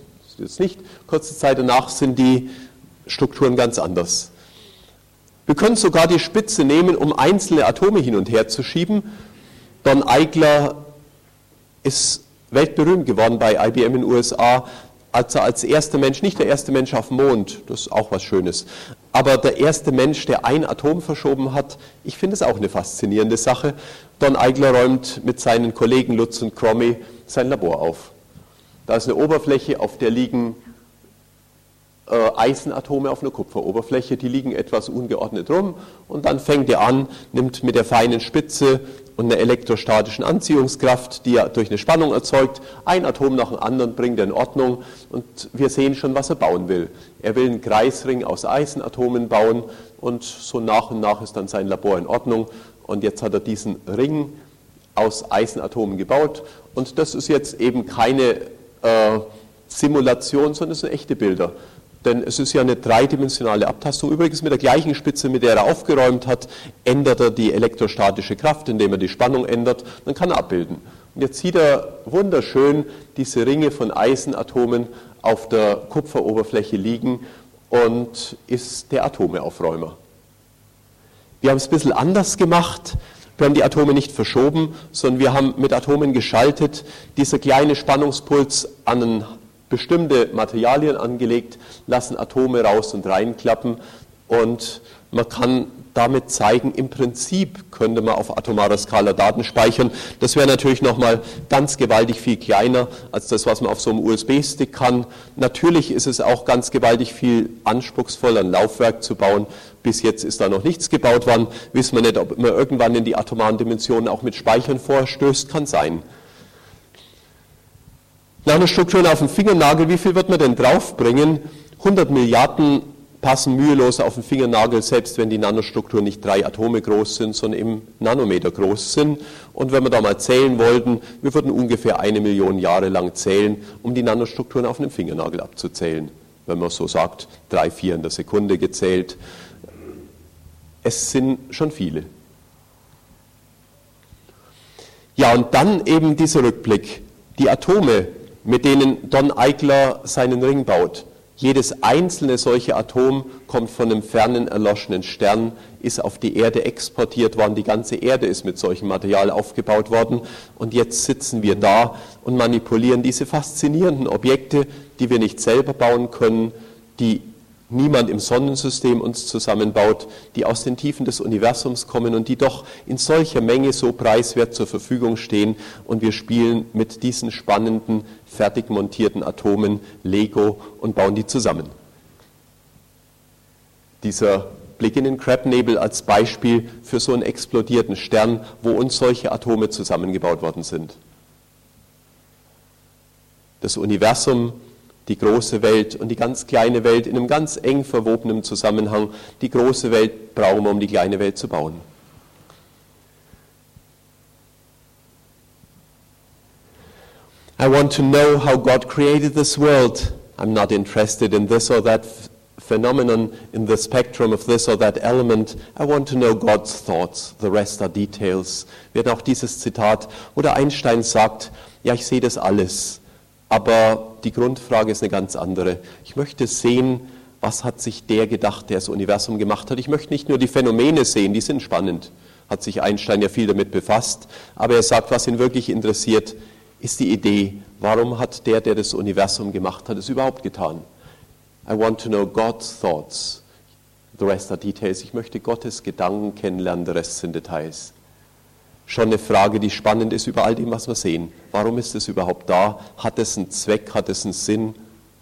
danach sind die Strukturen ganz anders. Wir können sogar die Spitze nehmen, um einzelne Atome hin und her zu schieben. Don Eigler ist weltberühmt geworden bei IBM in den USA, als er als erster Mensch, nicht der erste Mensch auf dem Mond, das ist auch was Schönes, aber der erste Mensch, der ein Atom verschoben hat. Ich finde es auch eine faszinierende Sache. Don Eigler räumt mit seinen Kollegen Lutz und Cromie sein Labor auf. Da ist eine Oberfläche, auf der liegen Eisenatome auf einer Kupferoberfläche, die liegen etwas ungeordnet rum und dann fängt er an, nimmt mit der feinen Spitze und einer elektrostatischen Anziehungskraft, die er durch eine Spannung erzeugt, ein Atom nach dem anderen bringt er in Ordnung und wir sehen schon, was er bauen will. Er will einen Kreisring aus Eisenatomen bauen und so nach und nach ist dann sein Labor in Ordnung und jetzt hat er diesen Ring aus Eisenatomen gebaut und das ist jetzt eben keine Simulation, sondern es sind echte Bilder. Denn es ist ja eine dreidimensionale Abtastung. Übrigens mit der gleichen Spitze, mit der er aufgeräumt hat, ändert er die elektrostatische Kraft, indem er die Spannung ändert. Dann kann er abbilden. Und jetzt sieht er wunderschön diese Ringe von Eisenatomen auf der Kupferoberfläche liegen und ist der Atomeaufräumer. Wir haben es ein bisschen anders gemacht. Wir haben die Atome nicht verschoben, sondern wir haben mit Atomen geschaltet. Dieser kleine Spannungspuls an bestimmte Materialien angelegt, lassen Atome raus und reinklappen und man kann damit zeigen, im Prinzip könnte man auf atomarer Skala Daten speichern. Das wäre natürlich nochmal ganz gewaltig viel kleiner als das, was man auf so einem USB-Stick kann. Natürlich ist es auch ganz gewaltig viel anspruchsvoller, ein Laufwerk zu bauen. Bis jetzt ist da noch nichts gebaut worden. Wissen wir nicht, ob man irgendwann in die atomaren Dimensionen auch mit Speichern vorstößt, kann sein. Nanostrukturen auf dem Fingernagel, wie viel wird man denn draufbringen? 100 Milliarden passen mühelos auf den Fingernagel, selbst wenn die Nanostrukturen nicht 3 Atome groß sind, sondern im Nanometer groß sind. Und wenn wir da mal zählen wollten, wir würden ungefähr 1 Million Jahre lang zählen, um die Nanostrukturen auf einem Fingernagel abzuzählen. Wenn man so sagt, 3, 4 in der Sekunde gezählt. Es sind schon viele. Ja, und dann eben dieser Rückblick. Die Atome, mit denen Don Eigler seinen Ring baut. Jedes einzelne solche Atom kommt von einem fernen erloschenen Stern, ist auf die Erde exportiert worden. Die ganze Erde ist mit solchem Material aufgebaut worden. Und jetzt sitzen wir da und manipulieren diese faszinierenden Objekte, die wir nicht selber bauen können, die niemand im Sonnensystem uns zusammenbaut, die aus den Tiefen des Universums kommen und die doch in solcher Menge so preiswert zur Verfügung stehen. Und wir spielen mit diesen spannenden, fertig montierten Atomen Lego und bauen die zusammen. Dieser Blick in den Crab-Nebel als Beispiel für so einen explodierten Stern, wo uns solche Atome zusammengebaut worden sind. Das Universum, die große Welt und die ganz kleine Welt in einem ganz eng verwobenen Zusammenhang. Die große Welt brauchen wir, um die kleine Welt zu bauen. I want to know how God created this world. I'm not interested in this or that phenomenon in the spectrum of this or that element. I want to know God's thoughts. The rest are details. Wir hatten auch dieses Zitat, oder Einstein sagt, ja, ich sehe das alles, aber die Grundfrage ist eine ganz andere. Ich möchte sehen, was hat sich der gedacht, der das Universum gemacht hat. Ich möchte nicht nur die Phänomene sehen, die sind spannend, hat sich Einstein ja viel damit befasst, aber er sagt, was ihn wirklich interessiert, ist die Idee, warum hat der das Universum gemacht hat, es überhaupt getan? I want to know God's thoughts. The rest are details. Ich möchte Gottes Gedanken kennenlernen, der Rest sind Details. Schon eine Frage, die spannend ist über all dem, was wir sehen. Warum ist es überhaupt da? Hat es einen Zweck? Hat es einen Sinn?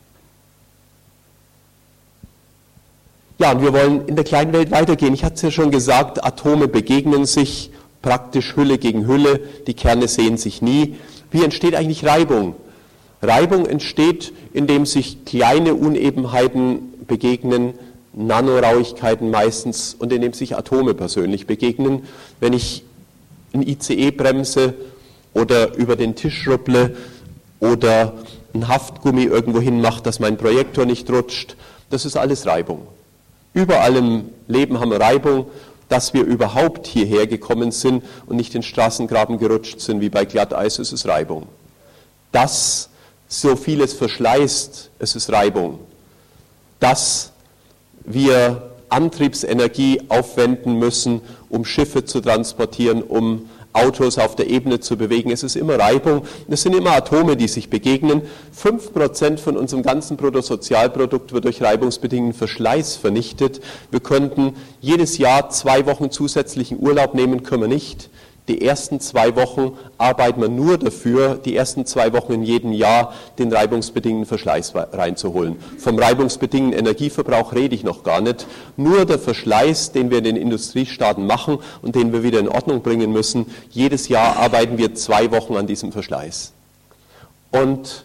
Ja, und wir wollen in der kleinen Welt weitergehen. Ich hatte es ja schon gesagt, Atome begegnen sich, praktisch Hülle gegen Hülle, die Kerne sehen sich nie. Wie entsteht eigentlich Reibung? Reibung entsteht, indem sich kleine Unebenheiten begegnen, Nanorauigkeiten meistens, und indem sich Atome persönlich begegnen. Wenn ich ein ICE bremse oder über den Tisch rupple oder ein Haftgummi irgendwo hinmache, dass mein Projektor nicht rutscht, das ist alles Reibung. Überall im Leben haben wir Reibung. Dass wir überhaupt hierher gekommen sind und nicht den Straßengraben gerutscht sind wie bei Glatteis, es ist Reibung. Dass so vieles verschleißt, es ist Reibung. Dass wir Antriebsenergie aufwenden müssen, um Schiffe zu transportieren, um Autos auf der Ebene zu bewegen. Es ist immer Reibung. Es sind immer Atome, die sich begegnen. 5% von unserem ganzen Bruttosozialprodukt wird durch reibungsbedingten Verschleiß vernichtet. Wir könnten jedes Jahr 2 Wochen zusätzlichen Urlaub nehmen, können wir nicht. Die ersten 2 Wochen arbeiten wir nur dafür, die ersten 2 Wochen in jedem Jahr den reibungsbedingten Verschleiß reinzuholen. Vom reibungsbedingten Energieverbrauch rede ich noch gar nicht. Nur der Verschleiß, den wir in den Industriestaaten machen und den wir wieder in Ordnung bringen müssen, jedes Jahr arbeiten wir 2 Wochen an diesem Verschleiß. Und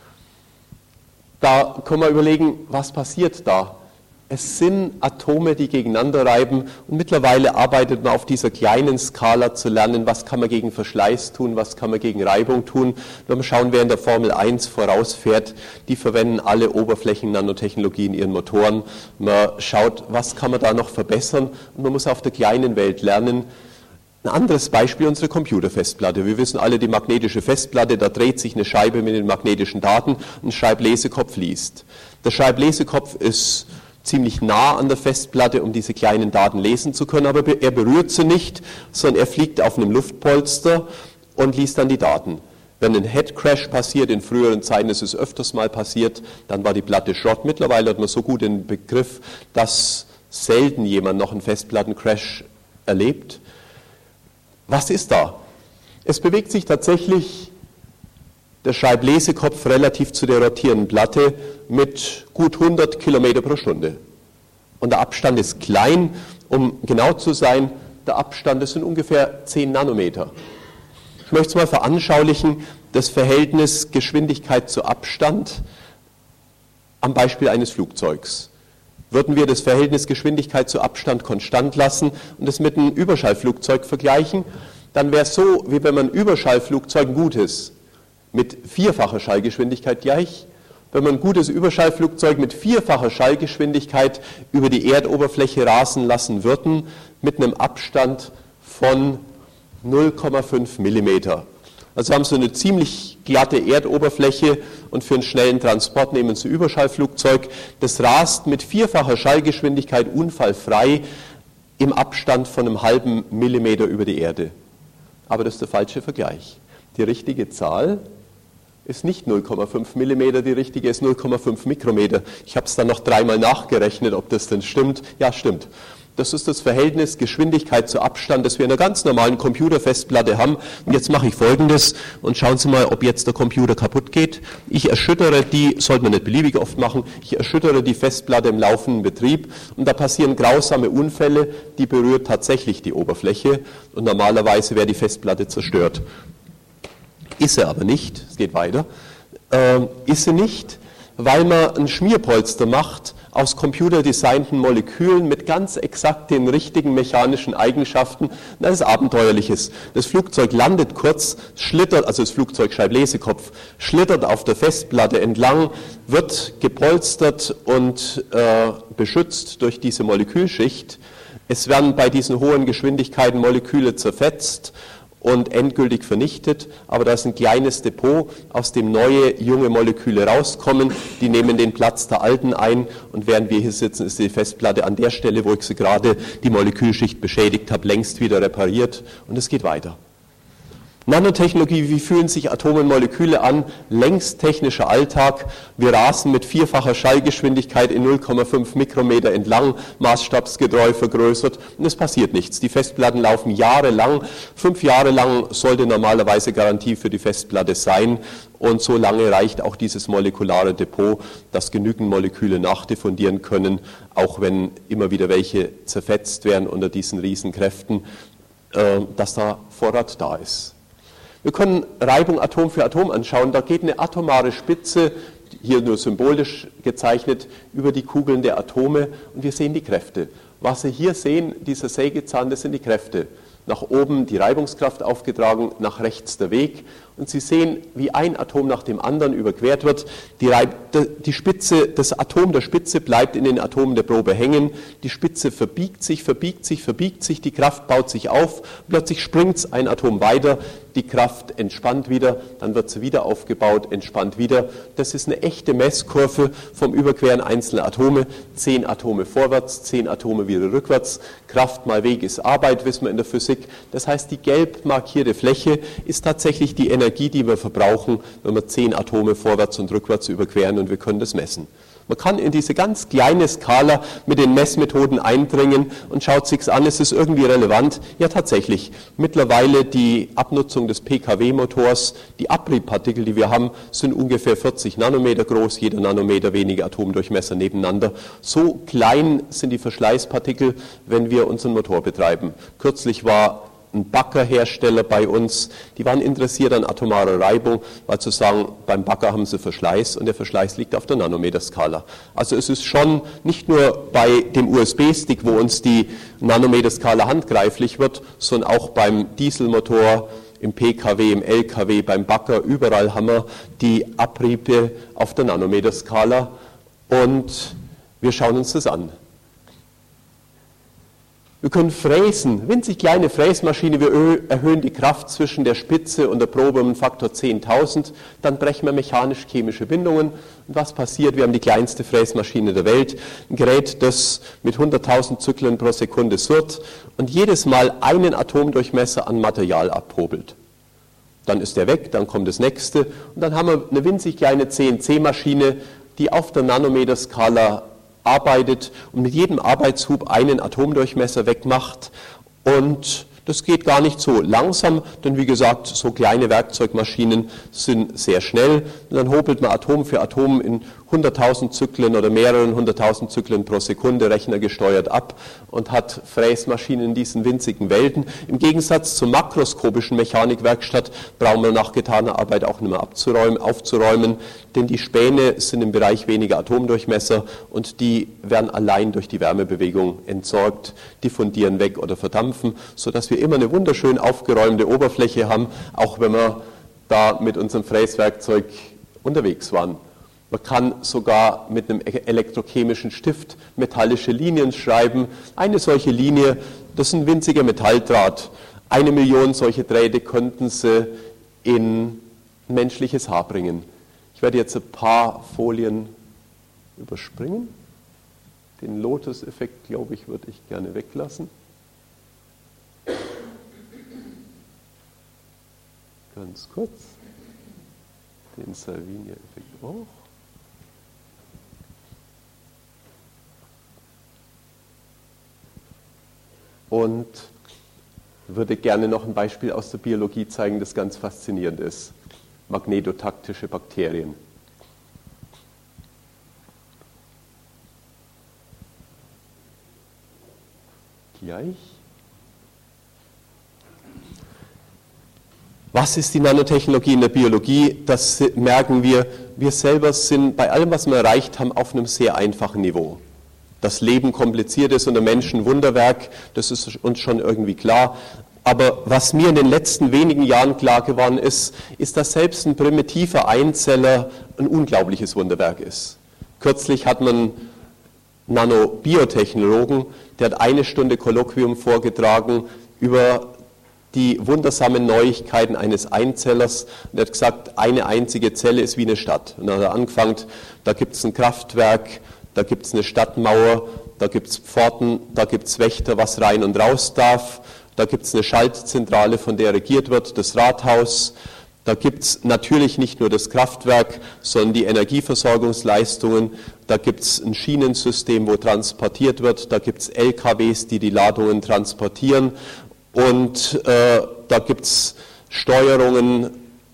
da können wir überlegen, was passiert da? Es sind Atome, die gegeneinander reiben, und mittlerweile arbeitet man auf dieser kleinen Skala zu lernen, was kann man gegen Verschleiß tun, was kann man gegen Reibung tun. Wenn wir schauen, wer in der Formel 1 vorausfährt, die verwenden alle Oberflächen-Nanotechnologie in ihren Motoren. Man schaut, was kann man da noch verbessern, und man muss auf der kleinen Welt lernen. Ein anderes Beispiel, unsere Computerfestplatte. Wir wissen alle, die magnetische Festplatte, da dreht sich eine Scheibe mit den magnetischen Daten und ein Schreiblesekopf liest. Der Schreiblesekopf ist ziemlich nah an der Festplatte, um diese kleinen Daten lesen zu können, aber er berührt sie nicht, sondern er fliegt auf einem Luftpolster und liest dann die Daten. Wenn ein Headcrash passiert, in früheren Zeiten ist es öfters mal passiert, dann war die Platte Schrott. Mittlerweile hat man so gut den Begriff, dass selten jemand noch einen Festplattencrash erlebt. Was ist da? Es bewegt sich tatsächlich der Schreiblesekopf relativ zu der rotierenden Platte mit gut 100 Kilometer pro Stunde. Und der Abstand ist klein, um genau zu sein, der Abstand, das sind ungefähr 10 Nanometer. Ich möchte es mal veranschaulichen, das Verhältnis Geschwindigkeit zu Abstand am Beispiel eines Flugzeugs. Würden wir das Verhältnis Geschwindigkeit zu Abstand konstant lassen und es mit einem Überschallflugzeug vergleichen, dann wäre es so, wie wenn man ein Überschallflugzeug ein gutes mit 4-facher Schallgeschwindigkeit gleich. Wenn man ein gutes Überschallflugzeug mit 4-facher Schallgeschwindigkeit über die Erdoberfläche rasen lassen würden, mit einem Abstand von 0,5 Millimeter. Also haben Sie eine ziemlich glatte Erdoberfläche und für einen schnellen Transport nehmen Sie ein Überschallflugzeug. Das rast mit 4-facher Schallgeschwindigkeit unfallfrei im Abstand von einem halben Millimeter über die Erde. Aber das ist der falsche Vergleich. Die richtige Zahl ist nicht 0,5 Millimeter, die richtige ist 0,5 Mikrometer. Ich habe es dann noch 3-mal nachgerechnet, ob das denn stimmt. Ja, stimmt. Das ist das Verhältnis Geschwindigkeit zu Abstand, das wir in einer ganz normalen Computerfestplatte haben. Und jetzt mache ich Folgendes und schauen Sie mal, ob jetzt der Computer kaputt geht. Ich erschüttere die, sollte man nicht beliebig oft machen, ich erschüttere die Festplatte im laufenden Betrieb und da passieren grausame Unfälle, die berührt tatsächlich die Oberfläche und normalerweise wäre die Festplatte zerstört. Ist sie aber nicht, es geht weiter, ist sie nicht, weil man ein Schmierpolster macht aus computerdesignten Molekülen mit ganz exakt den richtigen mechanischen Eigenschaften. Das ist Abenteuerliches. Das Flugzeug landet kurz, schlittert, also das Flugzeug Schreiblesekopf, schlittert auf der Festplatte entlang, wird gepolstert und beschützt durch diese Molekülschicht. Es werden bei diesen hohen Geschwindigkeiten Moleküle zerfetzt und endgültig vernichtet, aber da ist ein kleines Depot, aus dem neue, junge Moleküle rauskommen, die nehmen den Platz der alten ein und während wir hier sitzen, ist die Festplatte an der Stelle, wo ich sie gerade die Molekülschicht beschädigt habe, längst wieder repariert und es geht weiter. Nanotechnologie, wie fühlen sich Atome und Moleküle an? Längst technischer Alltag. Wir rasen mit vierfacher Schallgeschwindigkeit in 0,5 Mikrometer entlang, maßstabsgetreu vergrößert und es passiert nichts. Die Festplatten laufen jahrelang. 5 Jahre lang sollte normalerweise Garantie für die Festplatte sein und so lange reicht auch dieses molekulare Depot, dass genügend Moleküle nachdiffundieren können, auch wenn immer wieder welche zerfetzt werden unter diesen Riesenkräften, dass da Vorrat da ist. Wir können Reibung Atom für Atom anschauen. Da geht eine atomare Spitze, hier nur symbolisch gezeichnet, über die Kugeln der Atome und wir sehen die Kräfte. Was Sie hier sehen, dieser Sägezahn, das sind die Kräfte. Nach oben die Reibungskraft aufgetragen, nach rechts der Weg. Und Sie sehen, wie ein Atom nach dem anderen überquert wird. Die Spitze, das Atom der Spitze bleibt in den Atomen der Probe hängen. Die Spitze verbiegt sich, die Kraft baut sich auf. Plötzlich springt ein Atom weiter, die Kraft entspannt wieder, dann wird sie wieder aufgebaut, entspannt wieder. Das ist eine echte Messkurve vom Überqueren einzelner Atome. 10 Atome vorwärts, 10 Atome wieder rückwärts. Kraft mal Weg ist Arbeit, wissen wir in der Physik. Das heißt, die gelb markierte Fläche ist tatsächlich die Energie, die wir verbrauchen, wenn wir 10 Atome vorwärts und rückwärts überqueren und wir können das messen. Man kann in diese ganz kleine Skala mit den Messmethoden eindringen und schaut sich's an, ist es irgendwie relevant? Ja, tatsächlich. Mittlerweile die Abnutzung des PKW-Motors, die Abriebpartikel, die wir haben, sind ungefähr 40 Nanometer groß, jeder Nanometer wenige Atomdurchmesser nebeneinander. So klein sind die Verschleißpartikel, wenn wir unseren Motor betreiben. Kürzlich war ein Baggerhersteller bei uns, die waren interessiert an atomarer Reibung, weil zu sagen, beim Bagger haben sie Verschleiß und der Verschleiß liegt auf der Nanometerskala. Also es ist schon nicht nur bei dem USB-Stick, wo uns die Nanometerskala handgreiflich wird, sondern auch beim Dieselmotor, im PKW, im LKW, beim Bagger, überall haben wir die Abriebe auf der Nanometerskala und wir schauen uns das an. Wir können fräsen, winzig kleine Fräsmaschine, wir erhöhen die Kraft zwischen der Spitze und der Probe um einen Faktor 10.000, dann brechen wir mechanisch-chemische Bindungen. Und was passiert? Wir haben die kleinste Fräsmaschine der Welt, ein Gerät, das mit 100.000 Zyklen pro Sekunde surrt und jedes Mal einen Atomdurchmesser an Material abhobelt. Dann ist der weg, dann kommt das nächste und dann haben wir eine winzig kleine CNC-Maschine, die auf der Nanometerskala arbeitet und mit jedem Arbeitshub einen Atomdurchmesser wegmacht und das geht gar nicht so langsam, denn wie gesagt, so kleine Werkzeugmaschinen sind sehr schnell und dann hobelt man Atom für Atom in 100.000 Zyklen oder mehreren 100.000 Zyklen pro Sekunde rechnergesteuert ab und hat Fräsmaschinen in diesen winzigen Welten. Im Gegensatz zur makroskopischen Mechanikwerkstatt brauchen wir nach getaner Arbeit auch nicht mehr aufzuräumen, denn die Späne sind im Bereich weniger Atomdurchmesser und die werden allein durch die Wärmebewegung entsorgt, diffundieren weg oder verdampfen, sodass wir immer eine wunderschön aufgeräumte Oberfläche haben, auch wenn wir da mit unserem Fräswerkzeug unterwegs waren. Man kann sogar mit einem elektrochemischen Stift metallische Linien schreiben. Eine solche Linie, das ist ein winziger Metalldraht. 1 Million solche Drähte könnten Sie in menschliches Haar bringen. Ich werde jetzt ein paar Folien überspringen. Den Lotus-Effekt, glaube ich, würde ich gerne weglassen. Ganz kurz. Den Salvini-Effekt auch. und würde gerne noch ein Beispiel aus der Biologie zeigen, das ganz faszinierend ist. Magnetotaktische Bakterien. Gleich. Was ist die Nanotechnologie in der Biologie? Das merken wir. Wir selber sind bei allem, was wir erreicht haben, auf einem sehr einfachen Niveau. Das Leben kompliziert ist und der Mensch ein Wunderwerk, das ist uns schon irgendwie klar. Aber was mir in den letzten wenigen Jahren klar geworden ist, dass selbst ein primitiver Einzeller ein unglaubliches Wunderwerk ist. Kürzlich hat man einen Nanobiotechnologen, der hat 1 Stunde Kolloquium vorgetragen über die wundersamen Neuigkeiten eines Einzellers. Und er hat gesagt, eine einzige Zelle ist wie eine Stadt. Und dann hat er angefangen, da gibt es ein Kraftwerk, da gibt es eine Stadtmauer, da gibt es Pforten, da gibt es Wächter, was rein und raus darf, da gibt es eine Schaltzentrale, von der regiert wird, das Rathaus, da gibt es natürlich nicht nur das Kraftwerk, sondern die Energieversorgungsleistungen, da gibt es ein Schienensystem, wo transportiert wird, da gibt es LKWs, die die Ladungen transportieren und da gibt es Steuerungen.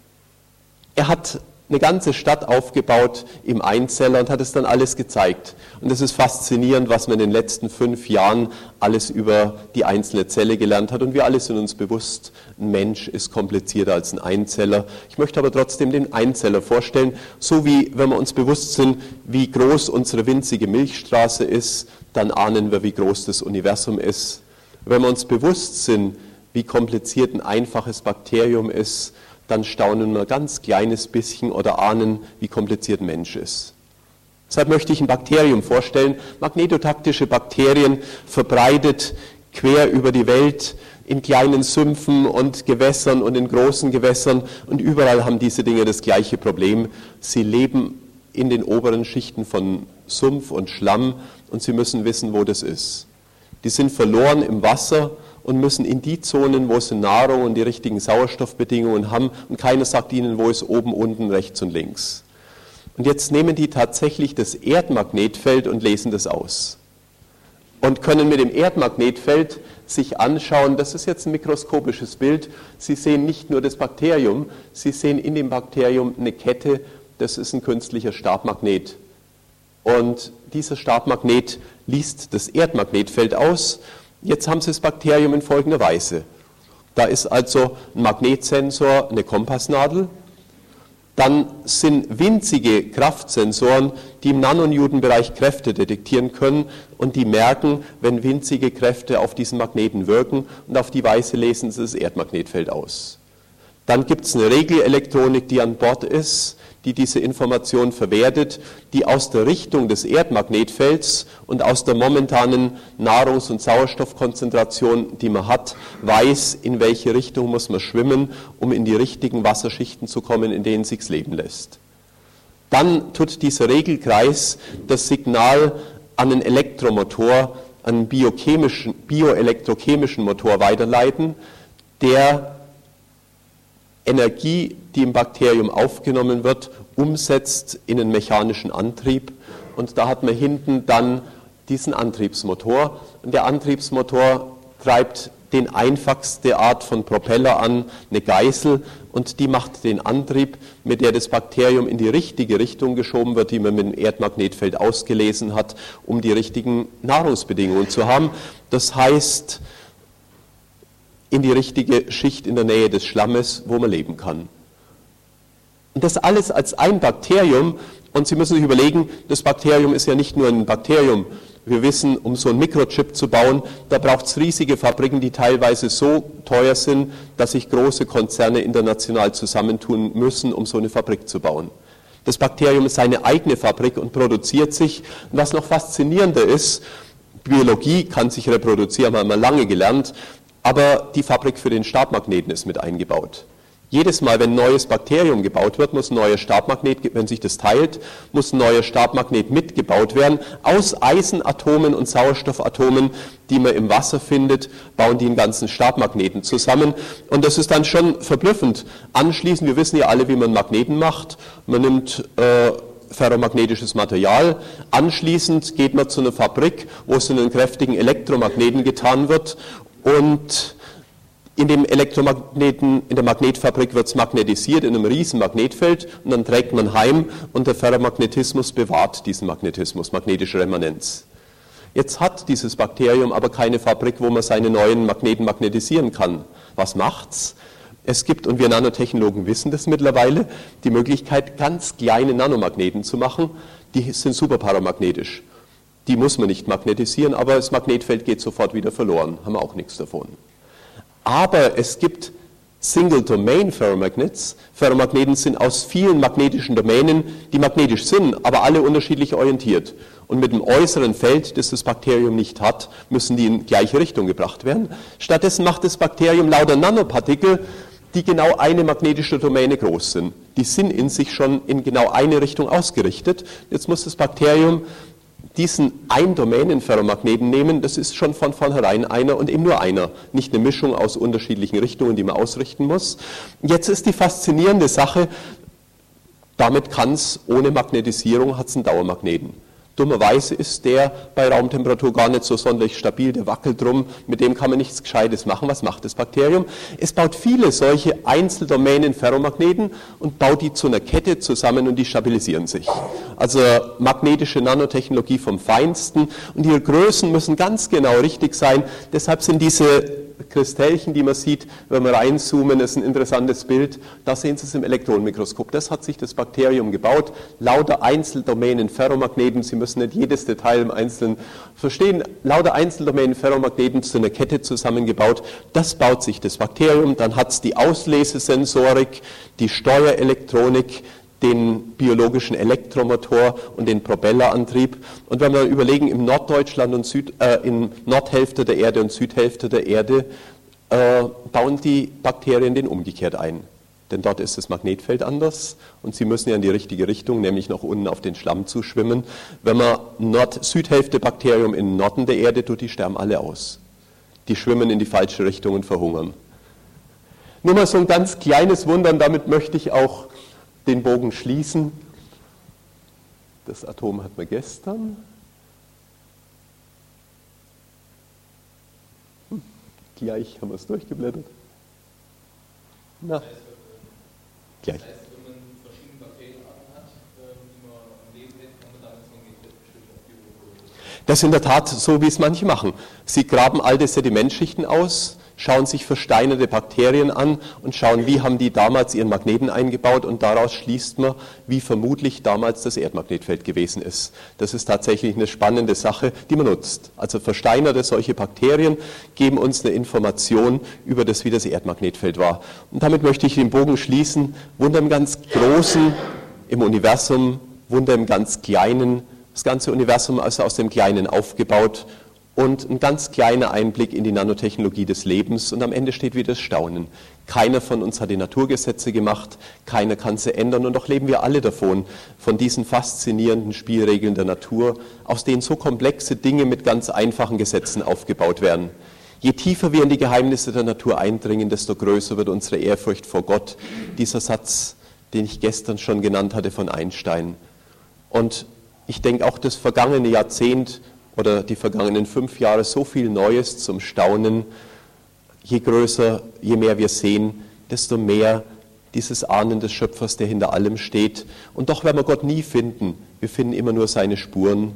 Er hat eine ganze Stadt aufgebaut im Einzeller und hat es dann alles gezeigt. Und es ist faszinierend, was man in den letzten 5 Jahren alles über die einzelne Zelle gelernt hat. Und wir alle sind uns bewusst, ein Mensch ist komplizierter als ein Einzeller. Ich möchte aber trotzdem den Einzeller vorstellen, so wie wenn wir uns bewusst sind, wie groß unsere winzige Milchstraße ist, dann ahnen wir, wie groß das Universum ist. Wenn wir uns bewusst sind, wie kompliziert ein einfaches Bakterium ist, dann staunen wir ein ganz kleines bisschen oder ahnen, wie kompliziert ein Mensch ist. Deshalb möchte ich ein Bakterium vorstellen. Magnetotaktische Bakterien verbreitet quer über die Welt in kleinen Sümpfen und Gewässern und in großen Gewässern. Und überall haben diese Dinge das gleiche Problem. Sie leben in den oberen Schichten von Sumpf und Schlamm und sie müssen wissen, wo das ist. Die sind verloren im Wasser und müssen in die Zonen, wo sie Nahrung und die richtigen Sauerstoffbedingungen haben, und keiner sagt ihnen, wo ist oben, unten, rechts und links. Und jetzt nehmen die tatsächlich das Erdmagnetfeld und lesen das aus. Und können mit dem Erdmagnetfeld sich anschauen, das ist jetzt ein mikroskopisches Bild, Sie sehen nicht nur das Bakterium, Sie sehen in dem Bakterium eine Kette, das ist ein künstlicher Stabmagnet. Und dieser Stabmagnet liest das Erdmagnetfeld aus. Jetzt haben Sie das Bakterium in folgender Weise. Da ist also ein Magnetsensor, eine Kompassnadel. Dann sind winzige Kraftsensoren, die im Nanonewton-Bereich Kräfte detektieren können und die merken, wenn winzige Kräfte auf diesen Magneten wirken, und auf die Weise lesen sie das Erdmagnetfeld aus. Dann gibt es eine Regelelektronik, die an Bord ist, die diese Information verwertet, die aus der Richtung des Erdmagnetfelds und aus der momentanen Nahrungs- und Sauerstoffkonzentration, die man hat, weiß, in welche Richtung muss man schwimmen, um in die richtigen Wasserschichten zu kommen, in denen es sich leben lässt. Dann tut dieser Regelkreis das Signal an einen Elektromotor, einen bioelektrochemischen Motor weiterleiten, der Energie, die im Bakterium aufgenommen wird, umsetzt in einen mechanischen Antrieb. Und da hat man hinten dann diesen Antriebsmotor. Und der Antriebsmotor treibt den einfachste Art von Propeller an, eine Geißel, und die macht den Antrieb, mit der das Bakterium in die richtige Richtung geschoben wird, die man mit dem Erdmagnetfeld ausgelesen hat, um die richtigen Nahrungsbedingungen zu haben. Das heißt, in die richtige Schicht in der Nähe des Schlammes, wo man leben kann. Und das alles als ein Bakterium. Und Sie müssen sich überlegen, das Bakterium ist ja nicht nur ein Bakterium. Wir wissen, um so einen Mikrochip zu bauen, da braucht es riesige Fabriken, die teilweise so teuer sind, dass sich große Konzerne international zusammentun müssen, um so eine Fabrik zu bauen. Das Bakterium ist seine eigene Fabrik und produziert sich. Und was noch faszinierender ist, Biologie kann sich reproduzieren, haben wir lange gelernt, aber die Fabrik für den Stabmagneten ist mit eingebaut. Jedes Mal, wenn ein neues Bakterium gebaut wird, muss ein neuer Stabmagnet, wenn sich das teilt, muss ein neuer Stabmagnet mitgebaut werden. Aus Eisenatomen und Sauerstoffatomen, die man im Wasser findet, bauen die einen ganzen Stabmagneten zusammen. Und das ist dann schon verblüffend. Anschließend, wir wissen ja alle, wie man Magneten macht. Man nimmt ferromagnetisches Material. Anschließend geht man zu einer Fabrik, wo es in einen kräftigen Elektromagneten getan wird und in der Magnetfabrik wird es magnetisiert in einem riesen Magnetfeld und dann trägt man heim und der Ferromagnetismus bewahrt diesen Magnetismus, magnetische Remanenz. Jetzt hat dieses Bakterium aber keine Fabrik, wo man seine neuen Magneten magnetisieren kann. Was macht's? Es gibt, und wir Nanotechnologen wissen das mittlerweile, die Möglichkeit, ganz kleine Nanomagneten zu machen, die sind superparamagnetisch. Die muss man nicht magnetisieren, aber das Magnetfeld geht sofort wieder verloren, haben wir auch nichts davon. Aber es gibt Single-Domain-Ferromagnets. Ferromagneten sind aus vielen magnetischen Domänen, die magnetisch sind, aber alle unterschiedlich orientiert. Und mit dem äußeren Feld, das das Bakterium nicht hat, müssen die in gleiche Richtung gebracht werden. Stattdessen macht das Bakterium lauter Nanopartikel, die genau eine magnetische Domäne groß sind. Die sind in sich schon in genau eine Richtung ausgerichtet. Jetzt muss das Bakterium diesen Ein-Domänen-Ferromagneten nehmen, das ist schon von vornherein einer und eben nur einer. Nicht eine Mischung aus unterschiedlichen Richtungen, die man ausrichten muss. Jetzt ist die faszinierende Sache, damit kann es ohne Magnetisierung, hat es einen Dauermagneten. Dummerweise ist der bei Raumtemperatur gar nicht so sonderlich stabil, der wackelt drum, mit dem kann man nichts Gescheites machen. Was macht das Bakterium? Es baut viele solche Einzeldomänen-Ferromagneten und baut die zu einer Kette zusammen und die stabilisieren sich. Also magnetische Nanotechnologie vom Feinsten und ihre Größen müssen ganz genau richtig sein. Deshalb sind diese Kristalchen, die man sieht, wenn wir reinzoomen, ist ein interessantes Bild. Da sehen Sie es im Elektronenmikroskop. Das hat sich das Bakterium gebaut. Lauter Einzeldomänen Ferromagneten. Sie müssen nicht jedes Detail im Einzelnen verstehen. Lauter Einzeldomänen Ferromagneten zu einer Kette zusammengebaut. Das baut sich das Bakterium. Dann hat es die Auslesesensorik, die Steuerelektronik, den biologischen Elektromotor und den Propellerantrieb. Und wenn wir überlegen, im Norddeutschland und in Nordhälfte der Erde und Südhälfte der Erde bauen die Bakterien den umgekehrt ein. Denn dort ist das Magnetfeld anders und sie müssen ja in die richtige Richtung, nämlich nach unten auf den Schlamm zu schwimmen. Wenn man Nord-Südhälfte Bakterium im Norden der Erde tut, die sterben alle aus. Die schwimmen in die falsche Richtung und verhungern. Nur mal so ein ganz kleines Wunder, und damit möchte ich auch den Bogen schließen. Das Atom hat man gestern. Gleich haben wir es durchgeblättert. Na, gleich. Das heißt, wenn man verschiedene Bakterienarten hat, die man am Leben hält, kann man damit so ein Magnetfeld bestimmt auf die Oberfläche. Das ist in der Tat so, wie es manche machen. Sie graben alte Sedimentschichten aus, schauen sich versteinerte Bakterien an und schauen, wie haben die damals ihren Magneten eingebaut, und daraus schließt man, wie vermutlich damals das Erdmagnetfeld gewesen ist. Das ist tatsächlich eine spannende Sache, die man nutzt. Also versteinerte solche Bakterien geben uns eine Information über das, wie das Erdmagnetfeld war. Und damit möchte ich den Bogen schließen. Wunder im ganz Großen im Universum, Wunder im ganz Kleinen. Das ganze Universum also aus dem Kleinen aufgebaut. Und ein ganz kleiner Einblick in die Nanotechnologie des Lebens, und am Ende steht wieder das Staunen. Keiner von uns hat die Naturgesetze gemacht, keiner kann sie ändern, und doch leben wir alle davon, von diesen faszinierenden Spielregeln der Natur, aus denen so komplexe Dinge mit ganz einfachen Gesetzen aufgebaut werden. Je tiefer wir in die Geheimnisse der Natur eindringen, desto größer wird unsere Ehrfurcht vor Gott. Dieser Satz, den ich gestern schon genannt hatte von Einstein. Und ich denke auch das vergangene Jahrzehnt oder die vergangenen 5 Jahre so viel Neues zum Staunen. Je größer, je mehr wir sehen, desto mehr dieses Ahnen des Schöpfers, der hinter allem steht. Und doch werden wir Gott nie finden. Wir finden immer nur seine Spuren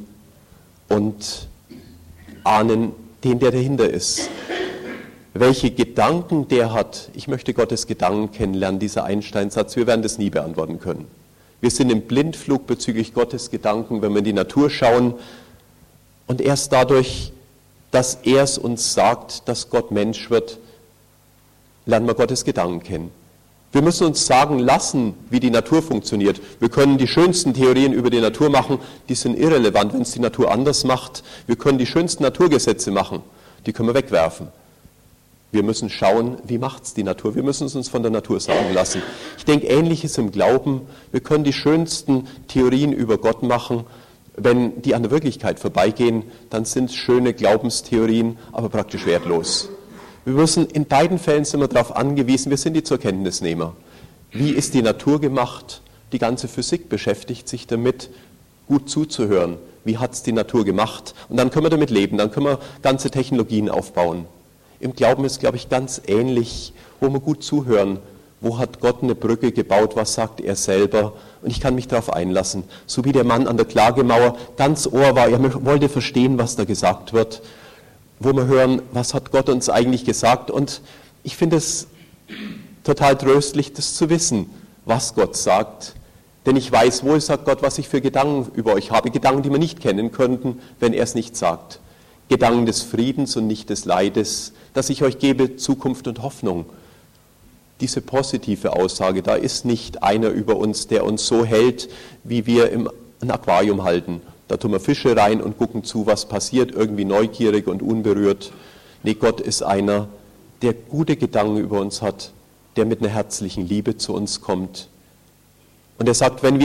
und ahnen den, der dahinter ist. Welche Gedanken der hat, ich möchte Gottes Gedanken kennenlernen, dieser Einstein-Satz, wir werden das nie beantworten können. Wir sind im Blindflug bezüglich Gottes Gedanken, wenn wir in die Natur schauen. Und erst dadurch, dass er es uns sagt, dass Gott Mensch wird, lernen wir Gottes Gedanken kennen. Wir müssen uns sagen lassen, wie die Natur funktioniert. Wir können die schönsten Theorien über die Natur machen, die sind irrelevant, wenn es die Natur anders macht. Wir können die schönsten Naturgesetze machen, die können wir wegwerfen. Wir müssen schauen, wie macht es die Natur. Wir müssen es uns von der Natur sagen lassen. Ich denke, Ähnliches im Glauben. Wir können die schönsten Theorien über Gott machen. Wenn die an der Wirklichkeit vorbeigehen, dann sind es schöne Glaubenstheorien, aber praktisch wertlos. Wir müssen, in beiden Fällen sind wir darauf angewiesen, wir sind die zur Kenntnisnehmer. Wie ist die Natur gemacht? Die ganze Physik beschäftigt sich damit, gut zuzuhören. Wie hat es die Natur gemacht? Und dann können wir damit leben, dann können wir ganze Technologien aufbauen. Im Glauben ist, glaube ich, ganz ähnlich, wo wir gut zuhören. Wo hat Gott eine Brücke gebaut? Was sagt er selber? Und ich kann mich darauf einlassen. So wie der Mann an der Klagemauer ganz Ohr war. Er wollte verstehen, was da gesagt wird. Wo wir hören, was hat Gott uns eigentlich gesagt? Und ich finde es total tröstlich, das zu wissen, was Gott sagt. Denn ich weiß wohl, sagt Gott, was ich für Gedanken über euch habe. Gedanken, die wir nicht kennen könnten, wenn er es nicht sagt. Gedanken des Friedens und nicht des Leides, dass ich euch gebe Zukunft und Hoffnung. Diese positive Aussage, da ist nicht einer über uns, der uns so hält, wie wir ein Aquarium halten. Da tun wir Fische rein und gucken zu, was passiert, irgendwie neugierig und unberührt. Nee, Gott ist einer, der gute Gedanken über uns hat, der mit einer herzlichen Liebe zu uns kommt. Und er sagt, wenn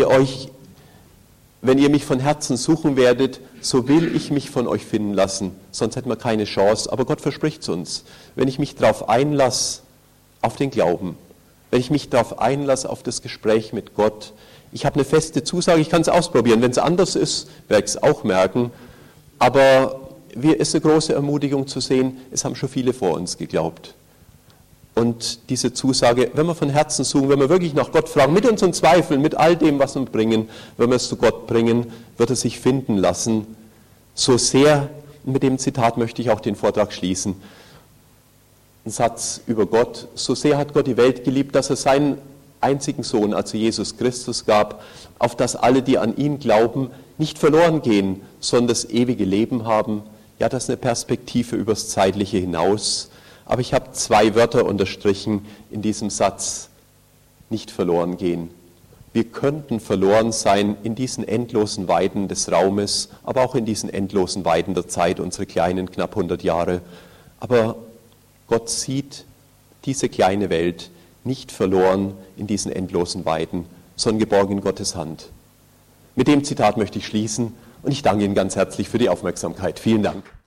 ihr mich von Herzen suchen werdet, so will ich mich von euch finden lassen. Sonst hätten wir keine Chance. Aber Gott verspricht es uns. Wenn ich mich darauf einlasse, auf den Glauben, wenn ich mich darauf einlasse, auf das Gespräch mit Gott, ich habe eine feste Zusage, ich kann es ausprobieren. Wenn es anders ist, werde ich es auch merken. Aber es ist eine große Ermutigung zu sehen, es haben schon viele vor uns geglaubt. Und diese Zusage, wenn wir von Herzen suchen, wenn wir wirklich nach Gott fragen, mit unseren Zweifeln, mit all dem, was wir bringen, wenn wir es zu Gott bringen, wird er sich finden lassen. So sehr, und mit dem Zitat möchte ich auch den Vortrag schließen, ein Satz über Gott, so sehr hat Gott die Welt geliebt, dass er seinen einzigen Sohn, also Jesus Christus, gab, auf dass alle, die an ihn glauben, nicht verloren gehen, sondern das ewige Leben haben. Ja, das ist eine Perspektive übers Zeitliche hinaus. Aber ich habe 2 Wörter unterstrichen in diesem Satz, nicht verloren gehen. Wir könnten verloren sein in diesen endlosen Weiden des Raumes, aber auch in diesen endlosen Weiden der Zeit, unsere kleinen knapp 100 Jahre. Aber Gott sieht diese kleine Welt nicht verloren in diesen endlosen Weiden, sondern geborgen in Gottes Hand. Mit dem Zitat möchte ich schließen und ich danke Ihnen ganz herzlich für die Aufmerksamkeit. Vielen Dank.